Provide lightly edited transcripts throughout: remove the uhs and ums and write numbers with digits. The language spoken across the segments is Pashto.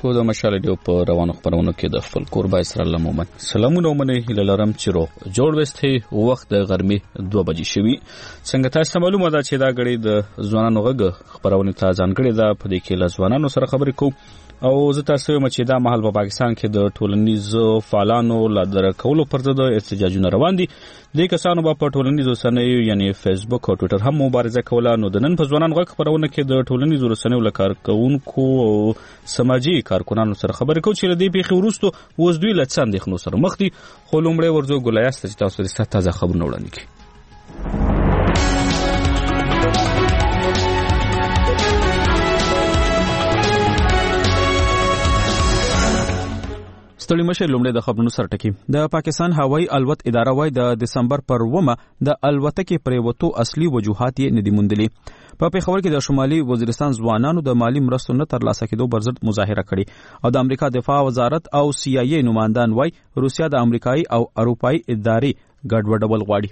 اوریدونکو د مشال ډیو په روانو خبرونو کې د خپل قربا اسرائیل مومن سلامونه ومنه هلالرم چیرو جوړ وسته وخت د غرمې 2 بجې شوي څنګه تاسو معلومه ده چې دا غړي د ځوانانو غږ خبرونه ته ځانګړي ده په دې کې له ځوانانو سره خبرې کوو او زه تاسو یم چې دا مهال په پاکستان کې د ټولنیزو فعالانو لادر کولو پر ضد احتجاجونه روان دي د کسانو په ټولنیزو رسنیو یعنی فیسبوک او ټوئیټر هم مبارزه کوله نو د نن په ځوانانو غږ خبرونه کې د ټولنیزو رسنیو لکارکونکو او سماجی کارکونانو سره خبرې کوو چې لدی پیښې وروسته اوس دوی له څه اندېښنو سره مخ دي خو لومړی ورځو ګلایست چې تاسو لري تازه خبرونه وړاندې کړي ستړي مشه لومړی د خبرونو سره ټکی د پاکستان هوایي الوت اداره وای د دسمبر پر 1 د الوتکې پریوتو اصلي وجوهات یې ندي موندلي په پیښور کې د شمالي وزیرستان ځوانانو د مالی مرستو نه ترلاسه کېدو پر ضد مظاهره کړې او د امریکا دفاع وزارت او CIA نمائندان وای روسیا د امریکایي او اروپایي ادارې ګډوډول غواړي.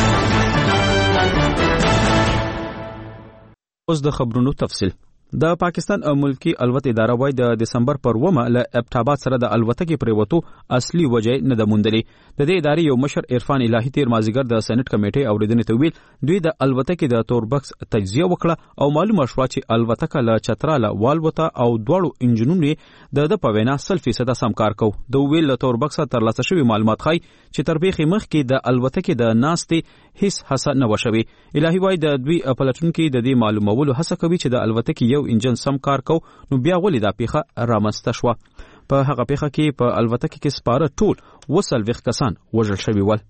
اوس د خبرونو تفصیل. د پاکستان ملکی الوت اداره وای د دسمبر پر 1 له ابټاباد سره د الوتکې پریوتو اصلي وجه نه د موندلي. د دې ادارې یو مشر عرفان الهی تیر مازیګر د سېنات کمیټې اوریدنې ته ویل دوی د الوتکې د توربکس تجزیه وکړه او معلومه شوه چې الوتکه له چتراله والوته او دواړو انجنونو د پوینا 100% سم کار کو. د ویل له توربکس ترلاسه شوی معلومات خای چې تر بیخي مخ کې د الوتکې د ناستې هیڅ هڅه نه وشوي. الهی وای د دوی پلټون کې د دې معلومولو هڅه کوي چې د الوتکې یو انجن سم کار کو نو بیا ولې دا پیښه رامنځته شوه. په هغه پیښه کې په الوتکه کې سپاره ټول وسلويخ کسان وژل شوي ول.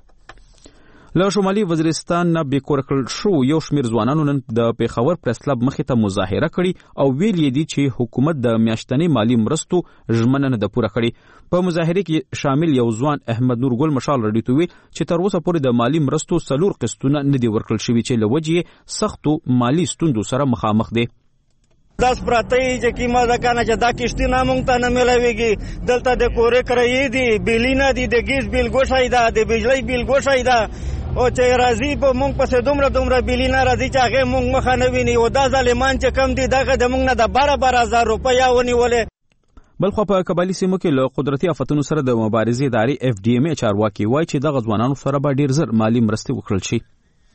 له شمالي وزیرستان نه بیکور کړل شو یو شمیر ځوانانو نن د پیښور پریس کلب مخې ته مظاهره کړي او ویل یې دي چې حکومت د میاشتنې مالی مرستو ژمنه نه پوره کړي. په مظاهره کې شامل یو ځوان احمد نور ګل مشال رډي توي چې تر اوسه پورې د مالی مرستو 4 قسطونه نه دي ورکړل شوي چې لوجې سختو مالی ستوندو سره مخامخ دي. داس پراته چې کیما دا کنه چې دا کشتي نامونږ ته نه ملويږي دلته د کورې کرایې دي بیلینا دي د ګیس بیل ګوشای دا د بجلی بیل ګوشای دا او چې راځي په مونږ پسې دومره بیلینا راځي چې هغه مونږ مخه نه ویني او دا ظالمان چې کم دي دغه د مونږ نه د 12,000 روپیا ونیولې. بلخو په قبایلی سیمو کې له قدرتي آفتونو سره د مبارزې ادارې FDMA چارواکي وایي چې دغه ځوانانو سره به ډیر زر مالی مرستې وکړل شي.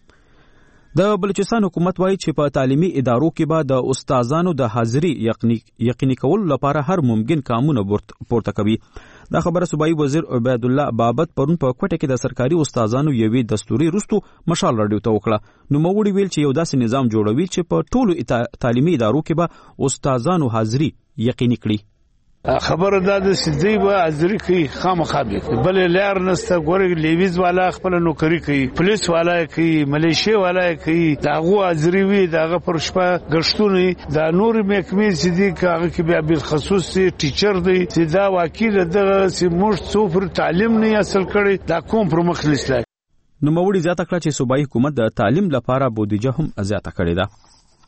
د بلوچستان حکومت وایي چې په تعلیمي ادارو کې به د استادانو د حاضری یقیني کولو لپاره هر ممکن ګامونه پورته کوي. دا خبره صوبایي وزیر عبید الله بابت پرون په کوټه کې د سرکاري استادانو یوې دستوري رستو مشال رډیو ته وکړه. نو موږ ویل چې یو داسې نظام جوړوي چې په ټولو تعلیمي ادارو کې به استادانو حاضری یقیني کړي. خبر دا د سدی به حاضری کوي خامخابي بل لار نسته ګورې لیویز والا خپل نوکری کوي پولیس والا کوي ملیشیا والا کوي داغه حاضری وي داغه پر شپه غشتونه دا نور محکمې سدي کاغه کې بیا بل خصوص ټیچر دی چې دا وکیل دغه سیموش څوفر تعلیم نه حاصل کړي دا کوم پر مخلص لا نو موړي زیاته کړه چې صوبایي حکومت د تعلیم لپاره بودیجه هم زیاته کړې ده.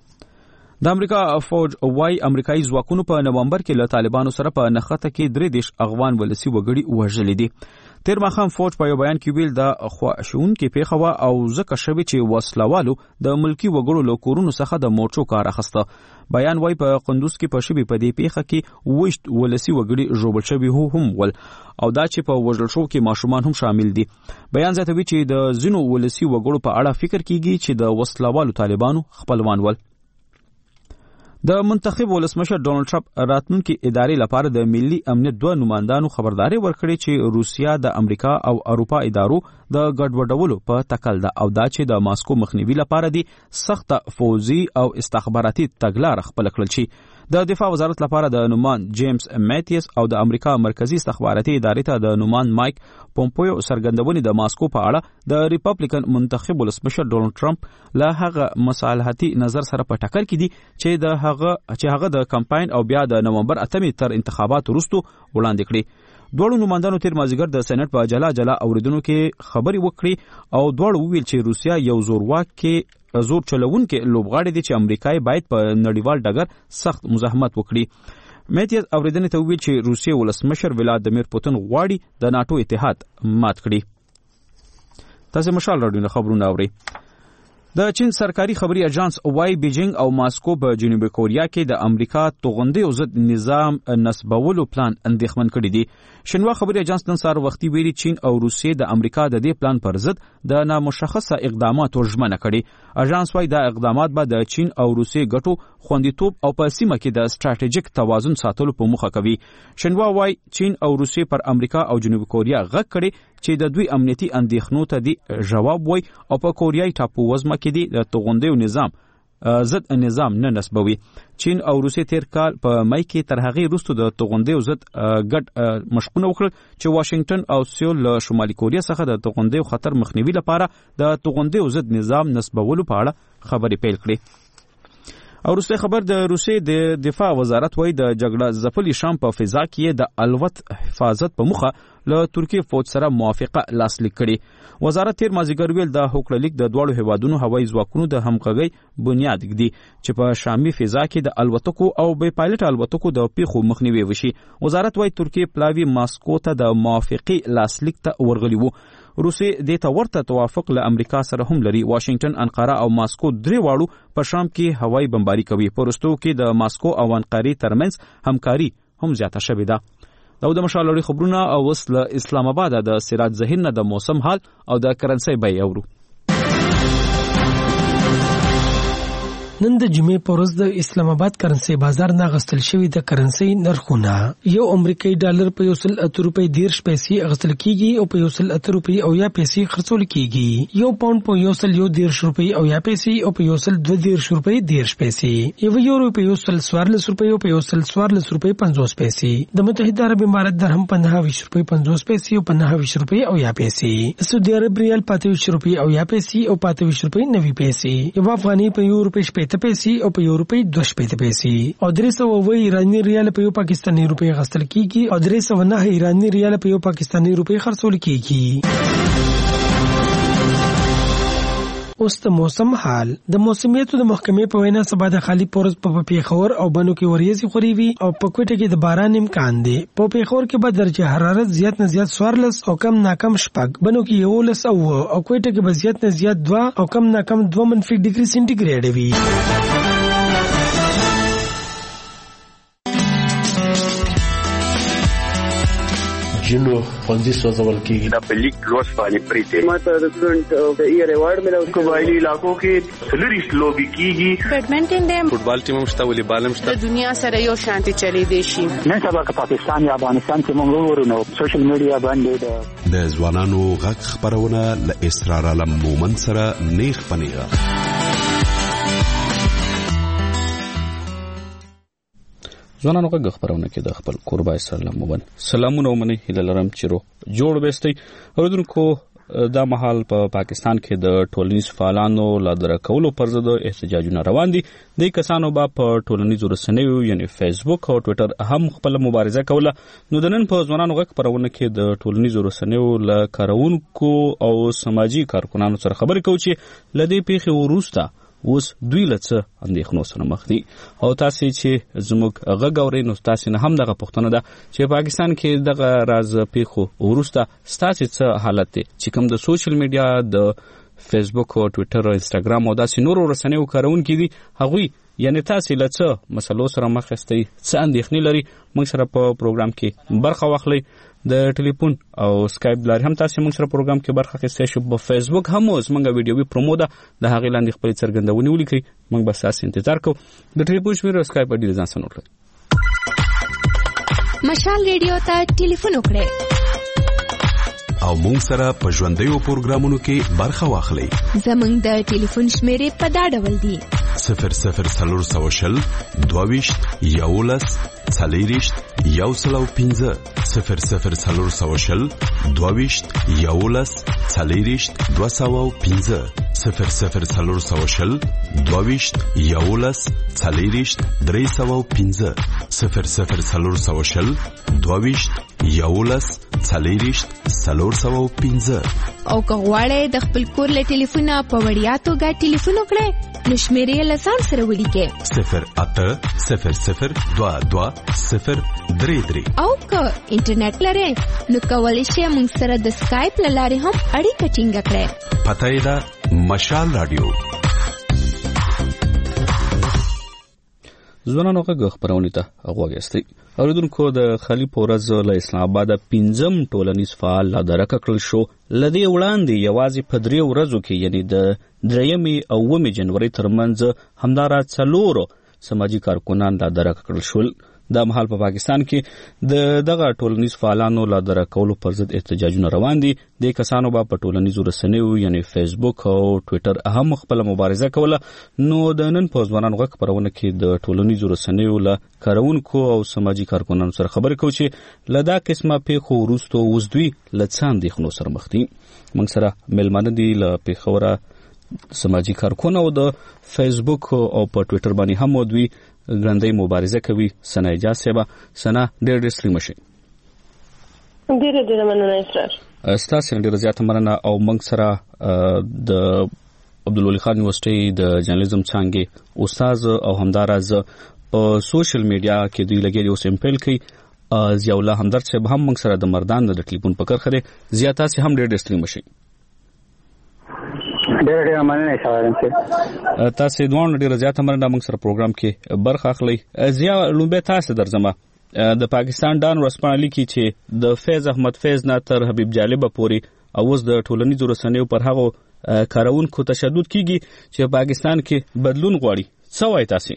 د امریکا فوج وای امریکایي ځواکونو په نومبر کې له طالبانو سره په نخته کې 3 افغان ولسی وګړي وژل دي. تیر ماخام فوج په یو بیان کې ویل د خواشون کې پیښه او ځکه شوی چې وسلوالو د ملکی وګړو له کورونو څخه د موټرو کار اخسته. بیان وای په قندوز کې په شبي په دې پیښه کې وښت ولسی وګړي جوړل شوی هم ول او دا چې په وژل شو کې ماشومان هم شامل دي. بیان زیاتوي چې د زینو ولسی وګړو په اړه فکر کیږي چې د وسلوالو طالبانو خپلوان ول. د منتخب ولسمشر ډونالد ټرمپ راتلونکي ادارې لپاره د ملي امنیت 2 نمائندانو خبرداري ورکړي چې روسیا د امریکا او اروپا ادارو د ګډوډولو په تکل ده او دا چې د ماسکو مخنیوي لپاره دي سخت فوزي او استخباراتي تګلار خپل کړل شي. د دفاع وزارت لپاره د نومان جیمز میتیس او د امریکا مرکزی استخباراتي ادارې ته د نومان مایک پومپیو سرګندونې د ماسکو په اړه د ریپبلیکن منتخب ولسمشر ډونالد ټرمپ له هغه مصالحتي نظر سره په ټکر کې دي چې هغه د کمپاین او بیا د نومبر 8 تر انتخاباتو وروسته وړاندې کړي. دوړو نمائندانو تیر مازیګر د سېنات په جلا اوریدونکو کې خبري وکړي او دوړو ویل چې روسیا یو زور چلوونکي لوبغاړي دي چې امریکای باید په نړیوال ډګر سخت مزاحمت وکړي. میتیز اوریدنې ته ویل چې روسیې ولسمشر ولادیمیر پوتین غواړي د ناتو اتحاد مات کړي. تاسو مشال راډیو خبرونه اورئ. د چین سرکاري خبري اژانس وای بیجینګ او ماسکو په جنوبي کوریا کې د امریکا توغندي او ضد نظام نسبولو پلان اندېښمن کړی دی. شنوا خبري اژانس نن سهار وختي ویلي چین او روسیې د امریکا د دې پلان پر ضد د نامشخصه اقداماتو ژمنه کړې. اژانس وای دا اقدامات به د چین او روسیې ګټو خوندیتوب او په سیمه کې د ستراتیژیک توازن ساتلو په موخه کوي. شنوا وای چین او روسیې پر امریکا او جنوبي کوریا غږ کړي چې د دوی امنیتي اندېښنو ته دی جواب وای او په کوریايي ټاپو وزمه کې دی د توغندیو نظام ضد نظام نه نسبوي. چین او روسیې تیر کال په مای کې تر هغه وروسته د توغندیو ضد ګډ مشقونه وکړل چې واشنگټن او سیول له شمالي کوریا څخه د توغندیو خطر مخنیوي لپاره د توغندیو ضد نظام نسبولو په اړه خبرې پیل کړې. او روسي خبر د روسي د دفاع وزارت وای د جګړه ځپلي شام په فضا کې د الوت حفاظت په مخه له ترکیه فوج سره موافقه لاسلیک کړي. وزارت تیر مازیګر ویل د هوکړلیک د دوړو هوادونو هوایي ځواکونو د همغږي بنیاد ږدي چې په شامي فضا کې د الوتکو او بې پایلټ الوتکو د پیښو مخنیوي وشي. وزارت وای ترکیه پلاوی ماسکو ته د موافقه لاسلیک ته ورغلی وو. روسي د ته ورته توافق له امریکا سره هم لري. واشنگټن، انقره او ماسکو درې واړو په شام کې هوایي بمباري کوي. پرستو کې د ماسکو او انقره ترمنځ همکاري هم زیاته شوې ده. دا د مشالوري خبرونه او وسله اسلام آباد د سراج ذهن د موسم حال او د کرنسي بیه اورو. نن د جمعې په ورځ د اسلام آباد کرنسي بازار نه غستل شوی د کرنسي نرخونه یو امریکایي ډالر په 108 روپۍ 10 پیسې غستل کیږي او په 108 روپۍ او یا پیسې خرڅول کیږي. یو پاوند په 110 روپۍ او یا پیسې او په 120 روپۍ 10 پیسې. یو یورو په 114 روپۍ او په 114 روپۍ 50 پیسې. د متحده عرب امارات درهم په 29 روپۍ 50 پیسې او په 29 روپۍ او یا پیسې. سعودي عرب ریال په 23 روپۍ او یا پیسې او په 23 روپۍ 90 پیسې. یو افغاني په 1 روپۍ پیسې او په یو روپۍ 2 پیسې. او 300 ایرانی ریال په یو پاکستاني روپۍ غستل کیږي او 309 ایرانی ریال په یو پاکستاني روپۍ خرڅول کیږي. اوس د موسم حال. د موسمیاتو د محکمې په وینا سبا د خالی پورز په پیښور او بنو کې وریځي خوري وي او په کوټه کې د باران امکان دی. په پیښور کې به درجه حرارت زیات نه زیات 14 او کم نه کم 6، بنو کې 11 او کوټه کې به زیات نه زیات 2 او کم نه کم 2 منفي ډیګري سنټیګریډ وي. جنو خوندي سوزول کیږي دا په لیک لوس باندې پریته ماته د سټوډنټ او د ایئر ایوارډ ملو قبایلی علاقو کې سلریس لوبي کیږي. بیډمنټن دی، فوټبال ټیم مشته، والیبال مشته. د دنیا سره یو شانتي چلی دی شي. نن سبا که پاکستان یا افغانستان کې موږ وګورو سوشل میډیا باندې د ځوانانو غږ خبرونه ل اسرار علم مومن سره نیغ پنیغه. ځوانانو غږ خبرونه کې د خپل قربای سره مومن سلامونه ومني هله لرم چې رو جوړ بهستي اوردونکو. دا مهال په پاکستان کې د ټولنیز فعالانو لادر کولو پر ضد احتجاجونه روان دي. د کسانو په ټولنیزو رسنیو یعنی فیسبوک او ټوئیټر هم خپل مبارزه کوله. نو د نن په ځوانانو غږ خبرونه کې د ټولنیزو رسنیو ل کارونکو او سماجی کارکونانو سره خبرې کوي چې لدې پیښې وروسته اوس دوی لڅ اندېښنو سره مخ دي. او تاسو چې زموږ غږ اورئ نو تاسو نه هم دغه پوښتنه ده چې پاکستان کې دغه راز پیښو وروسته ستاسو څه حالت دی چې کوم د سوشل میډیا د فیسبوک او ټوئیټر او انستګرام او داسې نورو رسنیو کارونکي دي هغوی یعنی تاسو لڅ مسلو سره مخ استئ څه اندېښنې لري موږ سره په پروګرام کې برخه واخلئ. د ټلیفون او سکایپ لاري هم تاسو موږ سره پروګرام کې برخه اخیستئ شئ. په فیسبوک هم اوس موږ ویډیوي پرومو ده د هغې لاندې خپل څرګندونې ولیکئ. موږ به تاسو انتظار کوو. د ټلیفون شمېر او سکایپ اډي ځان سره نوٹ کړئ. مشال ریډیو ته ټلیفون وکړئ او موږ سره په ژوندیو پروګرامونو کې برخه واخلئ. زموږ د ټلیفون شمېرې په دا ډول دي: 00 22 11 40 105 00 22 11 40 205 00 22 11 40 305 00 22 11 40 305. او که غواړئ د خپل کور له ټلیفونه په وړیا توګه ټلیفون وکړئ نو شمېرې یې له ځان سره ولیکئ 0800 22 033. او که انټرنیټ لرئ نو کولی شئ موږ سره د سکایپ له لارې هم اړیکه ټینګه کړئ. پته یې ده مشال رادیو ځوانانو غږ خبرونه ته غوږیستئ. اوریدونکو د خلیف ورځ له اسلام آباد 5م ټولنیز فعال لا درک کړل شو. لدې وړاندې یوازې په 3 ورځو کې یعنی د 3 او 9 جنوري ترمنځ همدارا 4 سماجی کارکونان لا درک کړل شول. دا مهال په پاکستان کې دغه ټولنیز فعالانو لا درکولو پر ضد احتجاجونه روان دي. د کسانو په ټولنیزو رسنیو یعنی فیسبوک او ټوئیټر هم خپل مبارزه کوله. نو د نن په ځوانانو غږ خبرونه کې د ټولنیزو رسنیو له کارونکو او سماجی کارکونانو سره خبرې کوو چې لدا قسمه پیښو وروسته اوس دوی له څه اندېښنو سره مخ دي. موږ سره مېلمانه دي له پېښوره سماجی کارکونه او د فیسبوک او په ټوئیټر باندې هم دوی ګرندۍ مبارزه کوي. سنا اجازه سیبا سنا ډېر سلیم شي. ډېر مننه اسرار. ستاسو ډېر زیات مننه. او موږ سره د عبدالولي خان یونیورسيټي د جرنالیزم څانګې استاد او همدارز په سوشل میډیا کې دوی لګي اوس امپل کوي. ضیاء الله همدرد صاحب هم موږ سره د مردان د ټلیفون په کرخه دي. ضیاء تاسو هم ډېر سلیم شي. ډېر مننه سوالم چې تاسو دوه ډېر زیات مننه موږ سره پروګرام کې برخه اخلي. ضیاء لومبه تاسو درځم د پاکستان ډان ورسپانه لیکي چې د فیض احمد فیض نه تر حبیب جالب پورې اوس د ټولنیزو رسنیو پر هغه کارونکو تشدد کیږي چې پاکستان کې بدلون غواړي. څه وایي تاسو؟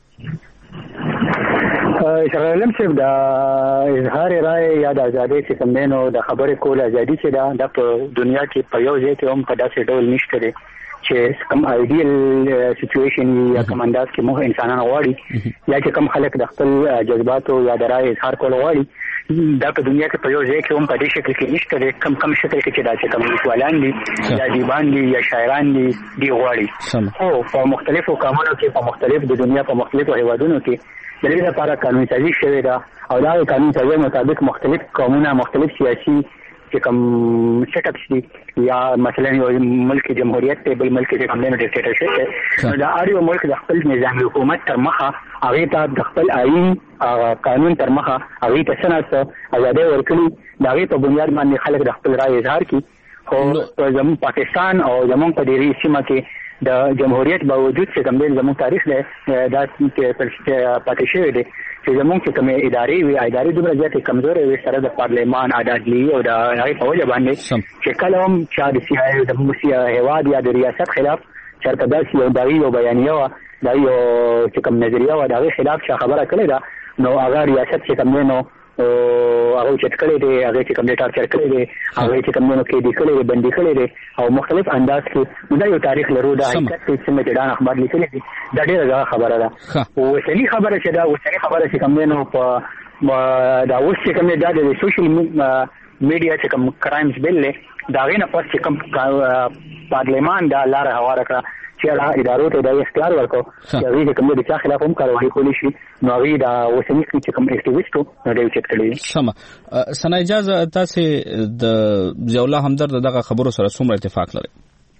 شغلم چې د اظهار رائے یا د ازادۍ چې کومینو د خبرې کول ازادي چې د په دنیا کې په یو ځای کې هم په داسې ډول نشته دی چې کوم ایډیل سچويشن یا کوم انداز کې موږ انسانان غواړي یا چې کوم خلک د خپل جذباتو یا د رائے اظهار کول غواړي دا په دنیا کې په یو ځای کې هم په دې شکل کې نشته دی. کم شکل کې چې دا چې کوم لیکوالان دي یا دیوان دي یا شاعران دي دی غواړي او په مختلفو کارونو کې په مختلف د دنیا په مختلفو هیوادونو کې د دې لپاره قانوني سازي شوې ده او دا قانوني سازي مطابق مختلف قومونه مختلف سیاسي چې کوم سیټ اپس دي یا مثلا یو ملک جمهوریت ته بل ملک کې کوم نه ډیکټیټرشپ ده دا اړیو ملک د خپل نظام حکومت تر مخه هغه ته د خپل آئین قانون تر مخه هغه ته سنت ازادي ورکړي دا غي په بنیاد باندې خلک د خپل رائے اظهار کوي. خو زموږ پاکستان او زموږ په دې سیمه کې د جمهوریت باوجود چې کوم زموږ تاریخ له دا پاتې شوی دی چې زموږ چې کوم ادارې دومره زیاتې کمزورې وي سره د پارلمان عدالتي او د هغې په وجه باندې چې کله هم چا د هیواد یا د ریاست خلاف چېرته داسې یو دغې یو بیانیه وه دا یو چې کوم نظریه وه د هغې خلاف چا خبره کړې ده نو هغه ریاست چې کوم دی نو هغه چت کړی دی هغه چې کوم ټارچر کړی دی هغه چې کوم نو کې دی کړی دی بندي کړی دی او مختلف انداز کې دا یو تاریخ لرو دا حقیقت چې مجدان اخبار لیکلي دي دا ډیره خبره ده. او وسلی خبره چې دا وسلی خبره چې کوم نو په دا اوس چې کوم دا د سوشل میډیا چې کوم کرایمز بل دا غینه پس چې کوم پارلمان دا لار هواره کړه چې ادارو ته د اختیار ورکړو چې هغه کوم د چا خلاف هم کاروایی کولی شي نو هغه دا وسنی چې کوم اکټیویسټو نو دوی چک کړی. سم سنا اجازه تاسو د ضیاء الله همدرد دغه خبرو سره څومره اتفاق لرئ؟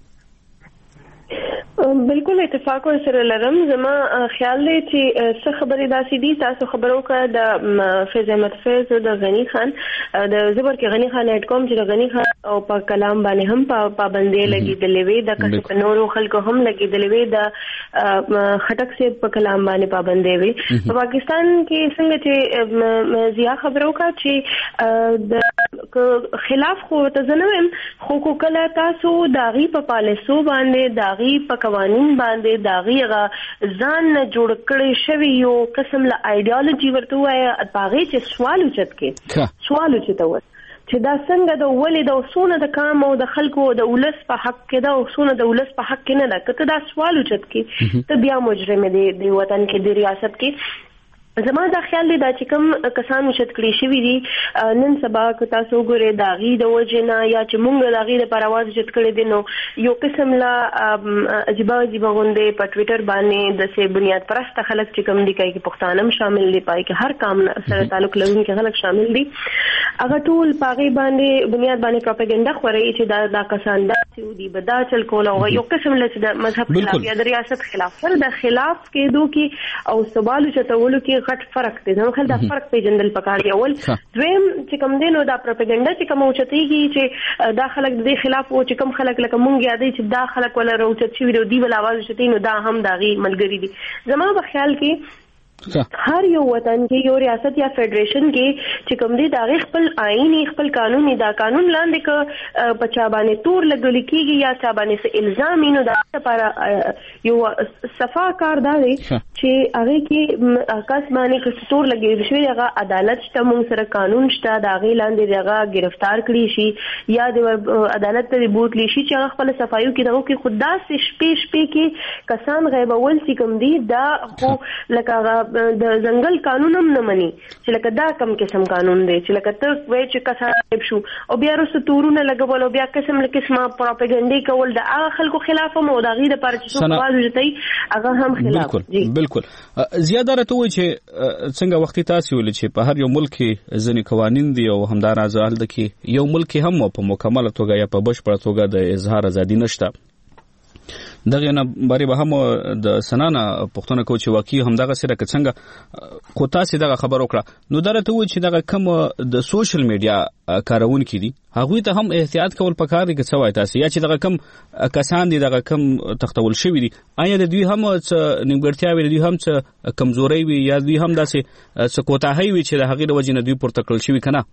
بالکل اتفاق سره لرم. زما خیال دی چې څه خبرې داسې دي تاسو خبرو کړه د فیض احمد فیض د غنی خان د زبر کې غنی خان @com چې د غنی خان او په کلام باندې هم پابندي لګېدلې وي د کس په نورو خلکو هم لګېدلې وي د خټک سے په کلام باندې پابندي وي. په پاکستان کې څنګه چې ضیاء خبرو کړه چې د خلاف خو ته زنوم خو کله تاسو داغي په پالیسو باندې داغي په قوانین باندې داغي غا ځان جوړ کړي شوی یو قسم له ایډیالوژي ورته وایي باغې چې سوال اوچت کې سوال اوچت و چې دا څنګه د ولې د وسونه د کام او د خلکو د ولس په حق کې دا وسونه د ولس په حق کې نه ده کته دا سوال اوچت کې ته بیا مجرم دی د وطن کې د ریاست کې زما دا خیال دی دا چې کوم کسانو شت کړی شوی دي نن سبا که تاسو ګورئ داغي د وجنه یا چې مونږ داغي د پرواز شت کړی دي نو یو قسم لا عجیب غوندې په ټوئیټر باندې د سه بنیاد پرسته خلک چې کوم دي کوي پښتانم شامل دي پای کې هر کام سره تعلق لرونکي خلک شامل دي هغه ټول پاغي باندې بنیاد باندې پروپاګاندا خوري چې دا کسان دا سعودي بدا چل کول او یو قسم له د مذهب خلاف یا د ریاست خلاف سره د خلاف کې دوی او سوال چتولو کې غټ فرق دی نو خل دا فرق پیژندل پکار دی اول دویم چې کوم دینو دا پروپاګاندا چې کوم اوچتيږي چې دا خلک د خلاف او چې کوم خلک لکه مونږ یادې چې دا خلک ولا روچت شي دی ول आवाज شتي نو دا هم داغي ملګری دي زما په خیال کې هر یو وطن کې یو ریاست یا فدریشن کې چې کوم دي دا خپل آئین خپل قانون دا قانون لاندې ک پچا باندې تور لګل کیږي یا چا باندې څه الزام نو دا لپاره یو صفا کار دی چې هغه کې آکاس باندې ک تور لګي شوی هغه عدالت شته موږ سره قانون شته دا غي لاندې هغه گرفتار کړي شي یا د عدالت ته بوت لشي چې هغه خپل صفایو کې دغه کې خود داسې شپې کې کسان غیبول سي کوم دي دا خو لکه د ځنګل قانون هم نه مني چې لکه دا کم قسم قانون دی چې لکه ته وای چې کسان شو او بیا رسو تورونه لګول او بیا قسم پروپاګاندا کول د هغه خلکو خلاف هم او د غیر لپاره چې څو واځي جتای هغه هم خلاف جی بالکل زیاده راته وای چې څنګه وخت تاسو ول چې په هر یو ملک ځنی قوانين دي او همدارنګه حال د کې یو ملک هم په مکمل توګه یا په بشپړ توګه د اظهار ازادي نشته دغه نه بری به هم د سنانا پښتون کو چې واقعي هم دغه سره څنګه خو تاسو دغه خبر وکړه نو درته و چې دغه کم د سوشل میډیا کارون کړي هغه ته هم احتیاط کول پکار دي چې سوای تاسو یا چې دغه کم کسان دي دغه کم تختول شوی دي آیا د دوی هم نیمګړتیا وي دوی هم کمزوري وي یا دوی هم داسې سکوتاهي وي چې د هغې د وجې نه دوی پورته کړل شوي کنه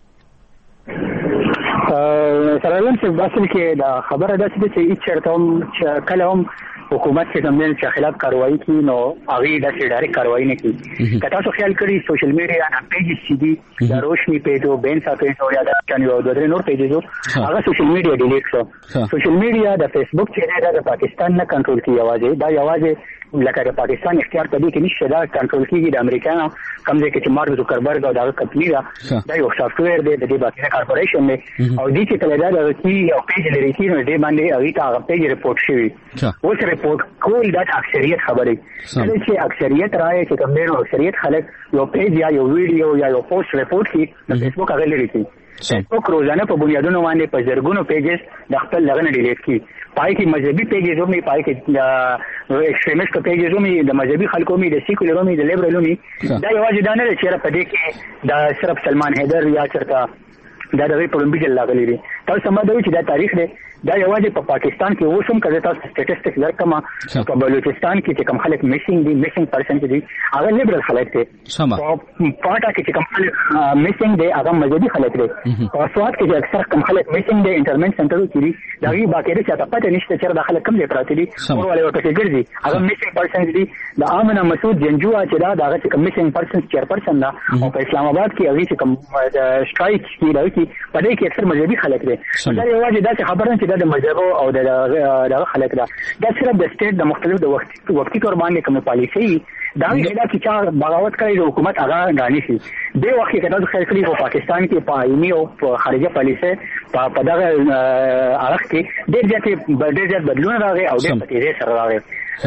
سره چې اصل کې دا خبره ده چې هیڅ چرته هم کله هم حکومت چې زموږ چې خلاف کاروایی کوي نو هغه د ډایرکټ کاروایی نه کوي که تاسو خیال کړئ سوشل میډیا نه پیجز چې دي د روشنی پیجو بینسا پیجو یا د چانیو د درې نور پیجو هغه سوشل میډیا ډیلیټ شو سوشل میډیا د فیسبوک چې د پاکستان نه کنټرول کیږي یوازې دا یوازې لکه د پاکستان اختیار ته دي کې نشي دا کنټرول کیږي د امریکا کم ځای کې چې مارک زوکربرګ او دا کمپنی دا یو سافټویر دی د دې باندې کارپوریشن دی او دې چې کله دا د کی او پیج لري چې نو دې باندې هغه ته پیج ریپورت شوی اوس ریپورت کول د اکثریت خبرې کله چې اکثریت راځي چې کوم ډېر اکثریت خلک یو پیج یا یو ویډیو یا یو پوسټ ریپورت کوي د فیسبوک هغه لري فیسبوک روزانه په بنیادونو باندې په زرګونو پیجز د خپل لغنه ډیلیټ کی پای کې مذهبي پیجز هم پای کې د ایکستریمیست پیجز هم د مذهبي خلکو هم د سیکولر هم د لیبرل هم دا یوازې دا نه چې په دې کې د صرف سلمان حیدر یا چرته دا د ریپورټ بل لاغلی دي تاسو سمادوي چې دا تاریخ دی دا یوازې په پاکستان کې اوس هم کله تاسو سټټیسټکس درکما په بلوچستان کې چې کوم خلک میسینګ دي میسینګ پرسنټ دي هغه لیبرل خلک دي په پاټا کې چې کوم خلک میسینګ دي هغه مذهبي خلک دي او سواد کې چې اکثر کوم خلک میسینګ دي انټرمنټ سنټر کې دي دا غي باقاعده چې تاسو پته نشته چې دا خلک کوم ځای پراته دي او ولې ورته ګرځي هغه میسینګ پرسنټ دي د امنه مسعود جنجوا چې دا چې کوم میسینګ پرسنټ چیرپرسن دا او په اسلام آباد کې هغه چې کوم سټرایک کې راځي په دې کې اکثر مذهبي خلک دي دا یوازې دا خبره چې د مذهب او د خلک دا صرف د سټیټ د مختلف د وختي تور باندې کوم پالیسي دا نه چې چا بغاوت کوي د حکومت هغه غاني شي د وخت کې تاسو خیر کړی په پاکستان کې په آئینی او په خارجه پالیسي په دغه اړه کې ډېر ځات بدلون راغی او ډېر تیزه سره راغی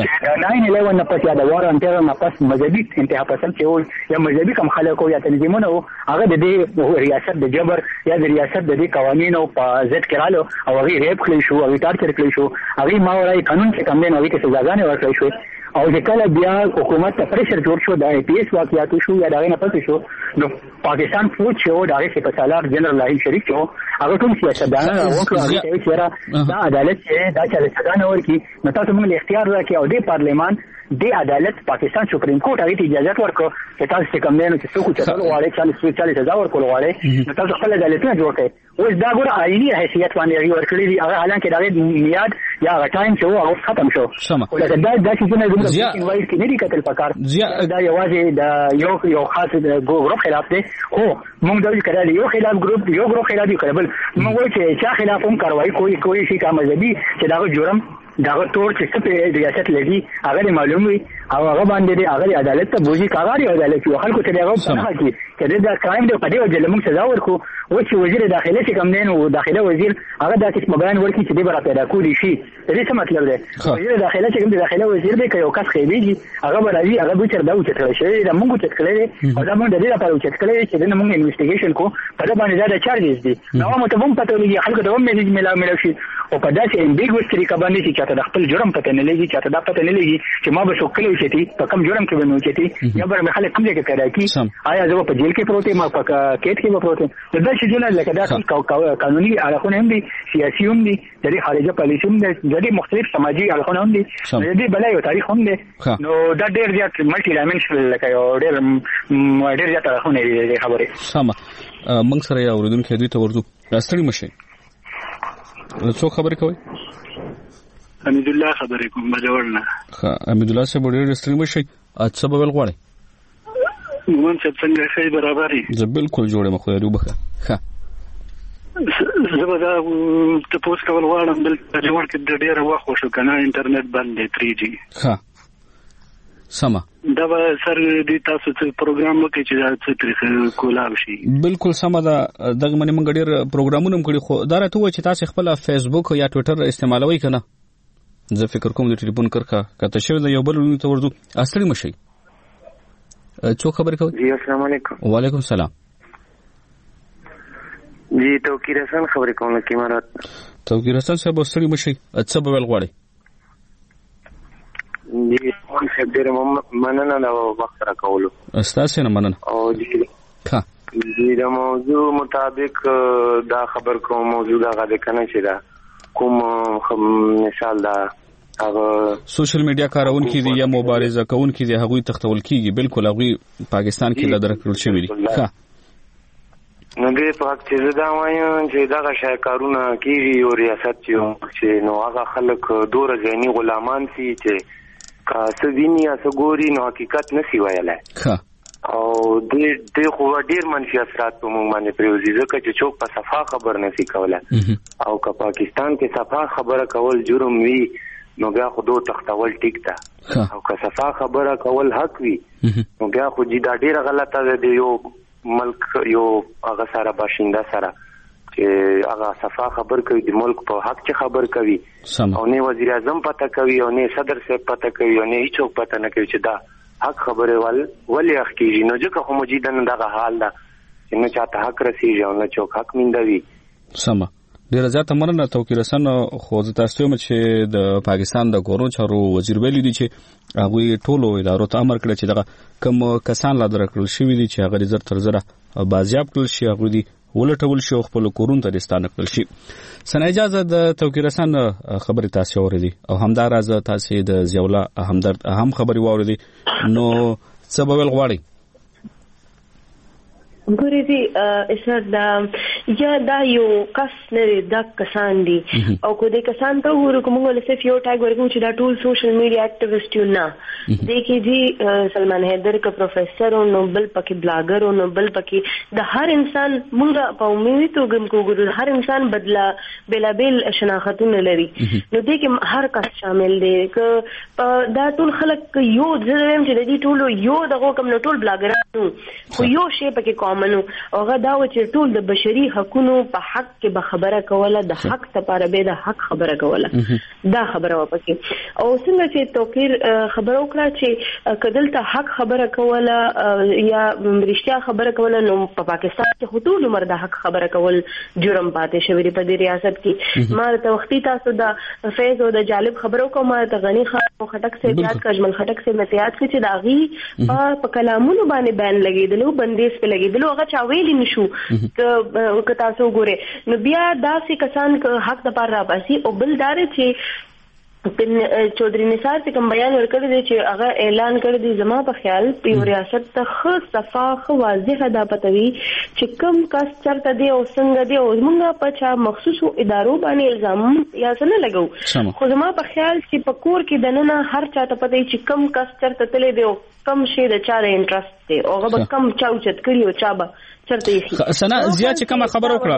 9/11 نه پس یا د وار انټر نه پس مذهبي انتها پسند چې یا مذهبي کوم خلکو یا تنظیمونه هغه د دې ریاست د جبر یا د ریاست د دې قوانینو په ضد کې رالو او هغه ریپ کړی شو او ټارچر کړی شو هغه ماورای قانون چې کوم دی نو هغه ته سزاګانې ورکړې شو او چې کله بیا حکومت ته پریشر جوړ شو د آی پی ایس واقعیاتو شو یا دغه نه پاتې شو نو پاکستان فوج شو دغه په سالار جنرال لاهي شریف شو هغه ټول سیاستدان وکړه چې دا عدالت چې دا چې سزا نه ورکړي نو تاسو موږ اختیار راکړي او د پارلیمان د عدالت پاکستان سپریم کورټ هغه ته اجازه ورکړه چې تاسو څنګه نه چې څوک چې غواړي 40 ورکول غواړي نو تاسو خپل عدالتونه جوړ کړئ اوس دا ګور آئینی حیثیت باندې ورکړي دي هغه حالانکه دا میاد یا هغه ټایم چې هغه ختم شو ولکه دا چې نه زموږ وایي کې نه دي کتل پکار دا یوازې د یو خاص ګروپ خلاف دی خو موږ دا کړل یو خلاف ګروپ خلاف دی کړل موږ وایي چې چا خلاف هم کاروایی کوئی شي کا مذهبي چې دا جرم دا تور چې په ریاست لګي هغه معلوم وي او هغه باندې هغه عدالت ته بوزي کاغاري عدالت یو خلکو ته هغه پناه کوي چې دا کرایم دی په دې وجه لمون سزا ورکو او چې وزیر داخله چې کوم دین او داخله وزیر هغه د کیسه بیان ورکړي چې د برا پیدا کولی شي دې څه مطلب دی وزیر داخله چې کوم داخله وزیر دی یو کس خېبيږي هغه راځي هغه به تر دا او چې کړی شي دا موږ چې کړی او دا موږ د دې لپاره چې کړی چې دا موږ انویسټیګیشن کو په دا باندې زیاده چارجز دي نو موږ ته هم پته لګي خلکو ته هم میسج ملاوي شي او په داسې امبیګوس طریقه باندې چې چاته د خپل جرم پته نه لګي چاته دا پته نه لګي چې ما به څوک کلی وچتي په کم جرم کې به مې وچتي یا به خلک کوم ځای کې پیدا کی آیا زه په جیل کې پروت یم په کېټ کې پروت یم دا چې جونه لکه دا قانوني اړخونه هم دي سیاسي هم دي د دې خارجه پالیسي هم دي د دې مختلف سماجي اړخونه هم دي د دې بلای او تاریخ هم دي نو دا ډېر زیات ملټي ډایمنشنل لکه یو ډېر زیات اړخونه دي خبره سم موږ سره یو اوریدونکو دوی ته ورځو راستړي مشه څو خبرې کوي حمید الله خبرې کوم مجورنا حمید الله صاحب ډېر راستړي مشه څه به ول غواړي موږ څنګه شي برابرۍ زه بالکل جوړه مخه یو بخه ها زه دا ته پوس کول غواړم بل جوړ کې د ډېر وخت شو کنه انټرنیټ باندې 3G ها سما دا به سر دې تاسو ته پروګرام وکړي چې دا څه طریقې کولاو شي بالکل سما دا دغه منې موږ ډېر پروګرامونه هم کړی خو دا راته و چې تاسو خپل فیسبوک یا ټوئیټر استعمالوي کنه زه فکر کوم د ټلیفون کرکا کته شو د یو بل ته ورځو اصلي مشي څو خبرې کوي جی السلام علیکم وعلیکم السلام جی توقیر حسن خبرې کوم کی مراد توقیر حسن صاحب اصلي مشي څه به ول غواړي جی مون صاحب ډېر مننه دا وخت راکولو استاد نه مننه او جی ها جی دا موضوع مطابق دا خبر کوم موضوع دا غږ کنه چې دا کوم مثال دا هغه سوشل میډیا کارونکو دي یا مبارزه کوونکو دي هغه تختول کیږي بالکل هغه پاکستان کې لدر کړل شوی دي ها نو دې په حق چې دا وایم چې دا شایکارونه کیږي او ریاست چې نو هغه خلک دور ځینی غلامان سي چې کا سویني یا سګوري نو حقیقت نسی وایلای ها او دې خو ډیر منفي اثرات په موږ باندې پریوزي ځکه چې څوک په صفه خبر نسی کولای او که پاکستان کې صفه خبره کول جرم وي نو بیا خو دوه تختول ټیک ده او که صفه خبره کول حق وي نو بیا خو دا ډیره غلطه ده یو ملک یو هغه سره باشنده سره چې هغه صفه خبر کوي د ملک په حق چې خبر کوي او نه وزیر اعظم پته کوي او نه صدر صاحب پته کوي او نه هیڅوک پته نه کوي چې دا حق خبره ولې حق کیږي نو ځکه خو موجودن دغه حال ده چې نه چاته حق رسیږي او نه څوک حق میندوي سم ډیر زیاته مننه توقیر حسن خو تاسو ته چې د پاکستان د ګورو چارو وزیر ویلي دي چې هغه ټولو ادارو ته امر کړی چې دغه کوم کسان لا درکړل شوی دي چې هغه زر تر زره بازیاب کړل شي هغه دي ولټول شي خپل کورون ته رستانه کړل شي سن اجازه د توقیر حسن خبره تاسو اوریدي او همدار از تاسو د زیولا همدرد اهم خبري واوریدي نو سبب الغواړي ګورې دي اسر دا یا دا یو کس نه دا کسان دي او کو دې کسان ته ورو کوم ول صرف یو ټاګ ورکو چې دا ټول سوشل میډیا اکټیویسټ یو نه دې کې جی سلمان حیدر کا پروفیسر او نوبل پکې بلاګر او نوبل پکې د هر انسان موږ په عمومي توګه کو ګورو هر انسان بدلا بلابل شناختونه لري نو دې کې هر کس شامل دي ک دا ټول خلک یو ځم چې دې ټول یو دغه کوم ټول بلاګرانو خو یو شی پکې منو اوغه دا و چې ټول د بشري حقوقو په حق کې به خبره کوله د حق لپاره به د حق خبره کوله دا خبره وپکې او څنګه چې توقیر خبره وکړه چې کدلته حق خبره کوله یا رښتیا خبره کوله نو په پاکستان کې حدود عمر د حق خبره کول جرم پاتې شوی په دې ریاست کې ما ته وختي تاسو د فیض او د جالب خبرو کوم ته غنی خان خټک سے یاد کجمل خټک سے متیاد کې چې داغي په کلامونو باندې بیان لګیدلو بندیز په لګیدلو هغه چا ویلی نشو که تاسو ګوره نو بیا داسې کسان حق د پاره راپاسي او بل دار چې چودري نثار څخه کوم بیان ورکړی دی چې هغه اعلان کړی دی زما په خیال په ریاست ته خو صفه خو واضح ده پتوي چې کوم کس چرته دی او څنګه دی او موږ په چا مخصوصو ادارو باندې الزام یا څنګه لګو خو زما په خیال چې په کور کې دننه هر چاته پته چې کوم کس چرته تللی دی او کم شي د چا د انټرست دی او هغه کم چاوچت کړی او چا به سنا زیات چې کوم خبر وکړه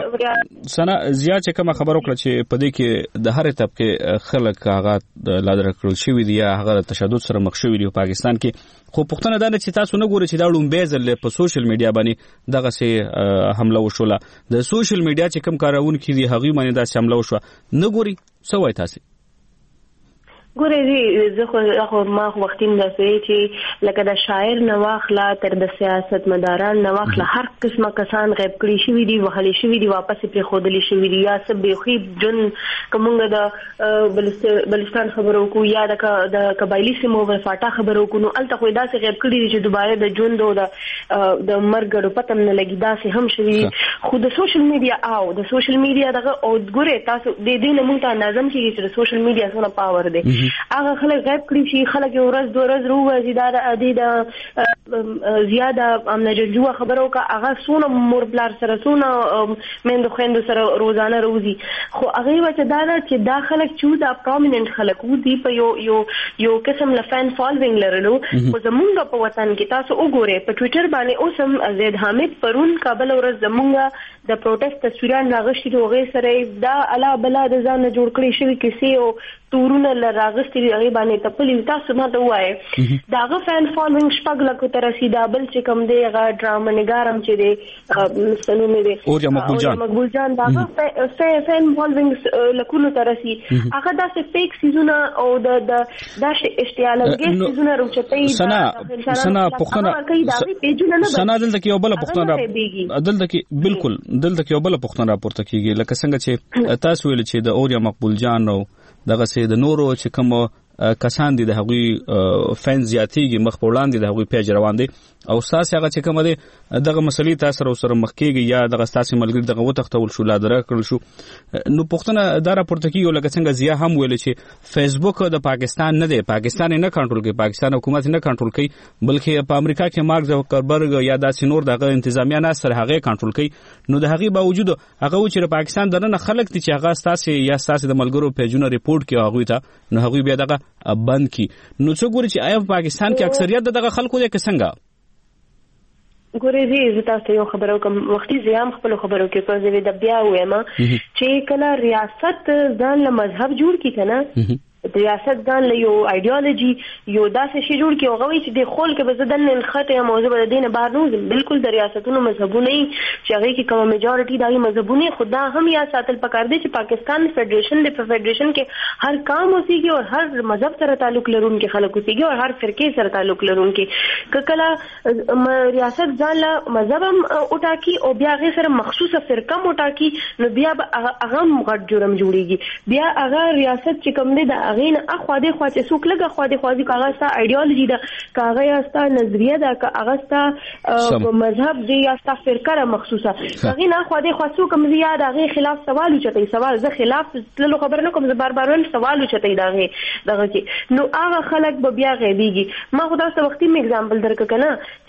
چې په دې کې د هر طبقه خلک هغه لادر کړل شوی دی یا هغه تشدد سره مخ شوی دی په پاکستان کې خو پښتنه دا چې تاسو نه ګورئ چې دا لومبه ځل په سوشل میډیا باندې دغه سي حمله وشوله د سوشل میډیا چې کوم کارون کې دی هغه باندې دا حمله وشو نه ګوري څه وای تاسو ګورې زه خو ما وختي مدافع چې لکه د شاعر نواخلا تر د سیاست مداران نواخلا هر قسمه کسان غیب کړي شوی دي وهلي شوی دي واپس پرې خودلی شوی دي یا سب بخي جن کومه د بلوچستان خبرو کو یا د قبایلی سیمو ور فاټا خبرو کو نو الته خو دا څه غیب کړي دي چې دوباره د ژوند او د مرګ پتم نه لګي دا څه هم شوی خو د سوشل میډیا او د سوشل میډیا دغه او ګورې تاسو د دې نه مونږ ته اندازم کیږي چې د سوشل میډیا څونه پاور دی هغه خلک غیب کړي شي خلک ورځ دوه ورځ روزي دا زیاده امنجلجو خبرو کا هغه سونه مور بلار سره سونه مند خويندو سره روزانه روزي خو هغه وجه دا چې دا خلک چې دا پرومیننت خلک وو دی په یو قسم له فان فالوینګ لرلو خو زمونږ په وطن کې تاسو وګورئ په ټوئیټر باندې اوسم زید حامد پرون کابل ورځ زمونږ د پروټیست تصویران راغشتي هغه سره دا الا بلا د ځان جوړ کړی شوی کیسې او تورونه لراغستي هغه باندې تپلې تاسو ما ته وایي داغه فان فالوینګ شپږ لکه تر رسیدابل چې کوم دی هغه ډرامه نګارم چې دی سنومه دی او مقبول جان داغه فان فالوینګ لکونو تر رسی هغه داسې فیک سيزونه او د داسې اشتعالګي سيزونه روچتای سنا پختنه سنا دلته کې یو بل پختنه دلته کې بالکل دلته کې یو بل پختنه راپورته کیږي لکه څنګه چې تاسو ویل چې د اوریا مقبول جان نو دغه سي د نورو چې کوم کسان دي د هغوی فین زیاتیږي مخ په وړاندې د هغوی پیج روان دي او ساسي هغه چې کوم دي دغه مسلې تاسو سره مخ کیږي یا دغه ساسي ملګری دغه وتختول شو لا درک کړل شو نو پښتنه دا راپورته کیږي لکه څنګه زیه هم ویل چې فیسبوک د پاکستان نه دی پاکستان نه کنټرول کوي پاکستان حکومت نه کنټرول کوي بلکې په امریکا کې مارک زکربرګ یا داسې نور دغه انتظامیه نه سره هغه کنټرول کوي نو د هغه باوجود هغه چې پاکستان درنه خلک دي چې هغه ساسي یا ساسي د ملګرو پیجونه ریپورت کوي هغه ته نو هغه بیا دغه بند کی نو څو ګوري چې آیا پاکستان کې اکثریت دغه خلکو دی که څنګه ګورې زه تاسو یو خبرو کوم وختي زیام خپل خبرو کې په ځای د بیا وایم چې کله ریاست ځان له مذهب جوړ کی کنه ریاست ځان له یو ایډیالوژي یو داسې شی جوړ کی هغه چې د خول کې به ځدن خطه موضوع د دین بهر نو بالکل د ریاستونو مذهبونه چې هغه کې کوم میجورټي دغه مذهبونه خدا هم یا ساتل پکار دي چې پاکستان فدریشن د فدریشن کې هر کام اوسېږي او هر مذهب سره تعلق لرونکي خلک اوسېږي او هر فرقې سره تعلق لرونکي کله ریاست ځان له مذهب اوټاکی او بیا غیر سره مخصوصه فرقه اوټاکی نو بیا هغه مغړ جرم جوړيږي بیا هغه ریاست چې کوم دی د غین اخوا دې خوا چې څوک لګه خوا دې خوا دې کاغه ستا ایډیالوژي ده کاغه یا ستا نظریه ده کاغه ستا مذهب دی یا ستا فرقه مخصوصه کاغه نه خوا دې خوا څوک هم زیات هغه خلاف سوال چتای سوال زه خلاف تللو خبر نه کوم زه بار بار سوال چتای دغه کې نو هغه خلک به بیا غیبیږي ما خدا څه وختي می اگزامپل درک کنه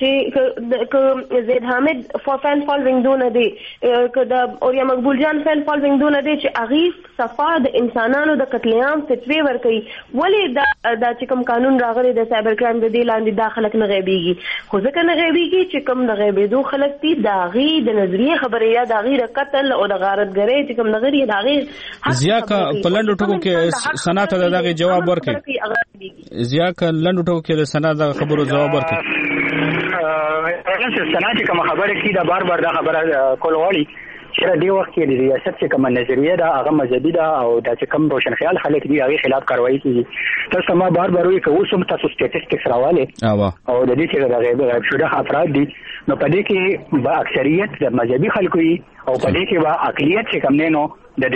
چې زید حامد فان فالوینګ دونه دی کدا اوریا مقبول جان فان فالوینګ دونه دی چې هغه صفا د انسانانو د قتل عام فتوی کوي ولی دا چې کوم قانون راغلی د سایبر کرائم د دی لاندې داخلك نه غیبیږي خو ځکه نه غیبیږي چې کوم د غیبېدو خلک دي دا غي د نظریه خبره یا دا غي د قتل او د غارتګری چې کوم نظریه دا غي زیا کا پلند ټکو کې سنات دغه جواب ورکړي زیا کا لند ټکو کې د سنات د خبرو جواب ورکړي سنات کوم خبره کې دا بار بار دا خبره کول غواړي چې د وخت کې د ریاست چې کوم نظریه دا هغه مذهبي ده او دا چې کوم روشن خیال خلک دي هغه خلاف کاروایی کوي تاسو ما بار بار وی کوو سم تاسو سټټیسټکس راواله او د دې چې د غیب شوده افراد دي نو په دې کې با اکثریت د مذهبي خلکو او په دې کې با اقلیت چې کوم نه نو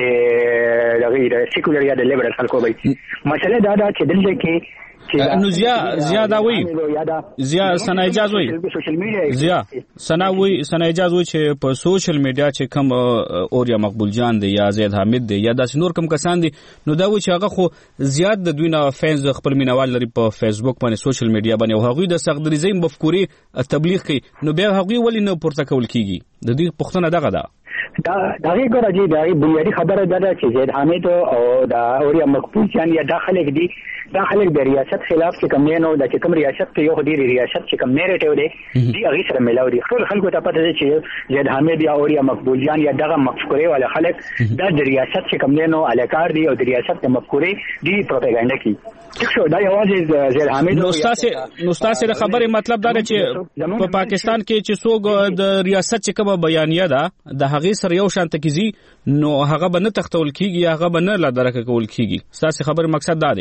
د سیکولر یا د لیبرل خلکو وي مسله دا ده چې دلته کې نو زیاده وي زیا سنا اجازه وي زیا سنا اجازه وي چې په سوشل میډیا چې کوم اوریا مقبول جان دی یا زید حامد دی یا داس نور کوم کسان دي نو دا وي چې هغه خو زیات د دوی نه فینز خپل مینوال لري په فیسبوک باندې سوشل میډیا باندې او هغه د سغدریزم مفکوري تبلیغ کوي نو بیا هغه ولی نه پورته کول کیږي د دې پښتنه دغه ده دا غي ګورځي دا بنیادی خبره ده چې زید حامد او دا اوریا مقبول جان یا داخله دي داخله د ریاست خلاف چې کوم نه نو د کوم ریاست ته یو دی ریاست چې کوم نیریټیو دی دی هغه سره ملاوي خپل خلکو ته پته ده چې زید حامد یا اوریا مقبول جان یا دغه مفکوري ولا خلک د ریاست چې کوم نه نو الکار دی او د ریاست د مفکوري دی پروپاګاندا کی څه دا یوازې زید حامد نو تاسو د خبرې مطلب دا چې په پاکستان کې چې څوک د ریاست چې کوم بیانیه ده د هغه سره یو شان تکیزي نو هغه به نه تختول کیږي هغه به نه لا درک کول کیږي تاسو خبر مقصد دا دی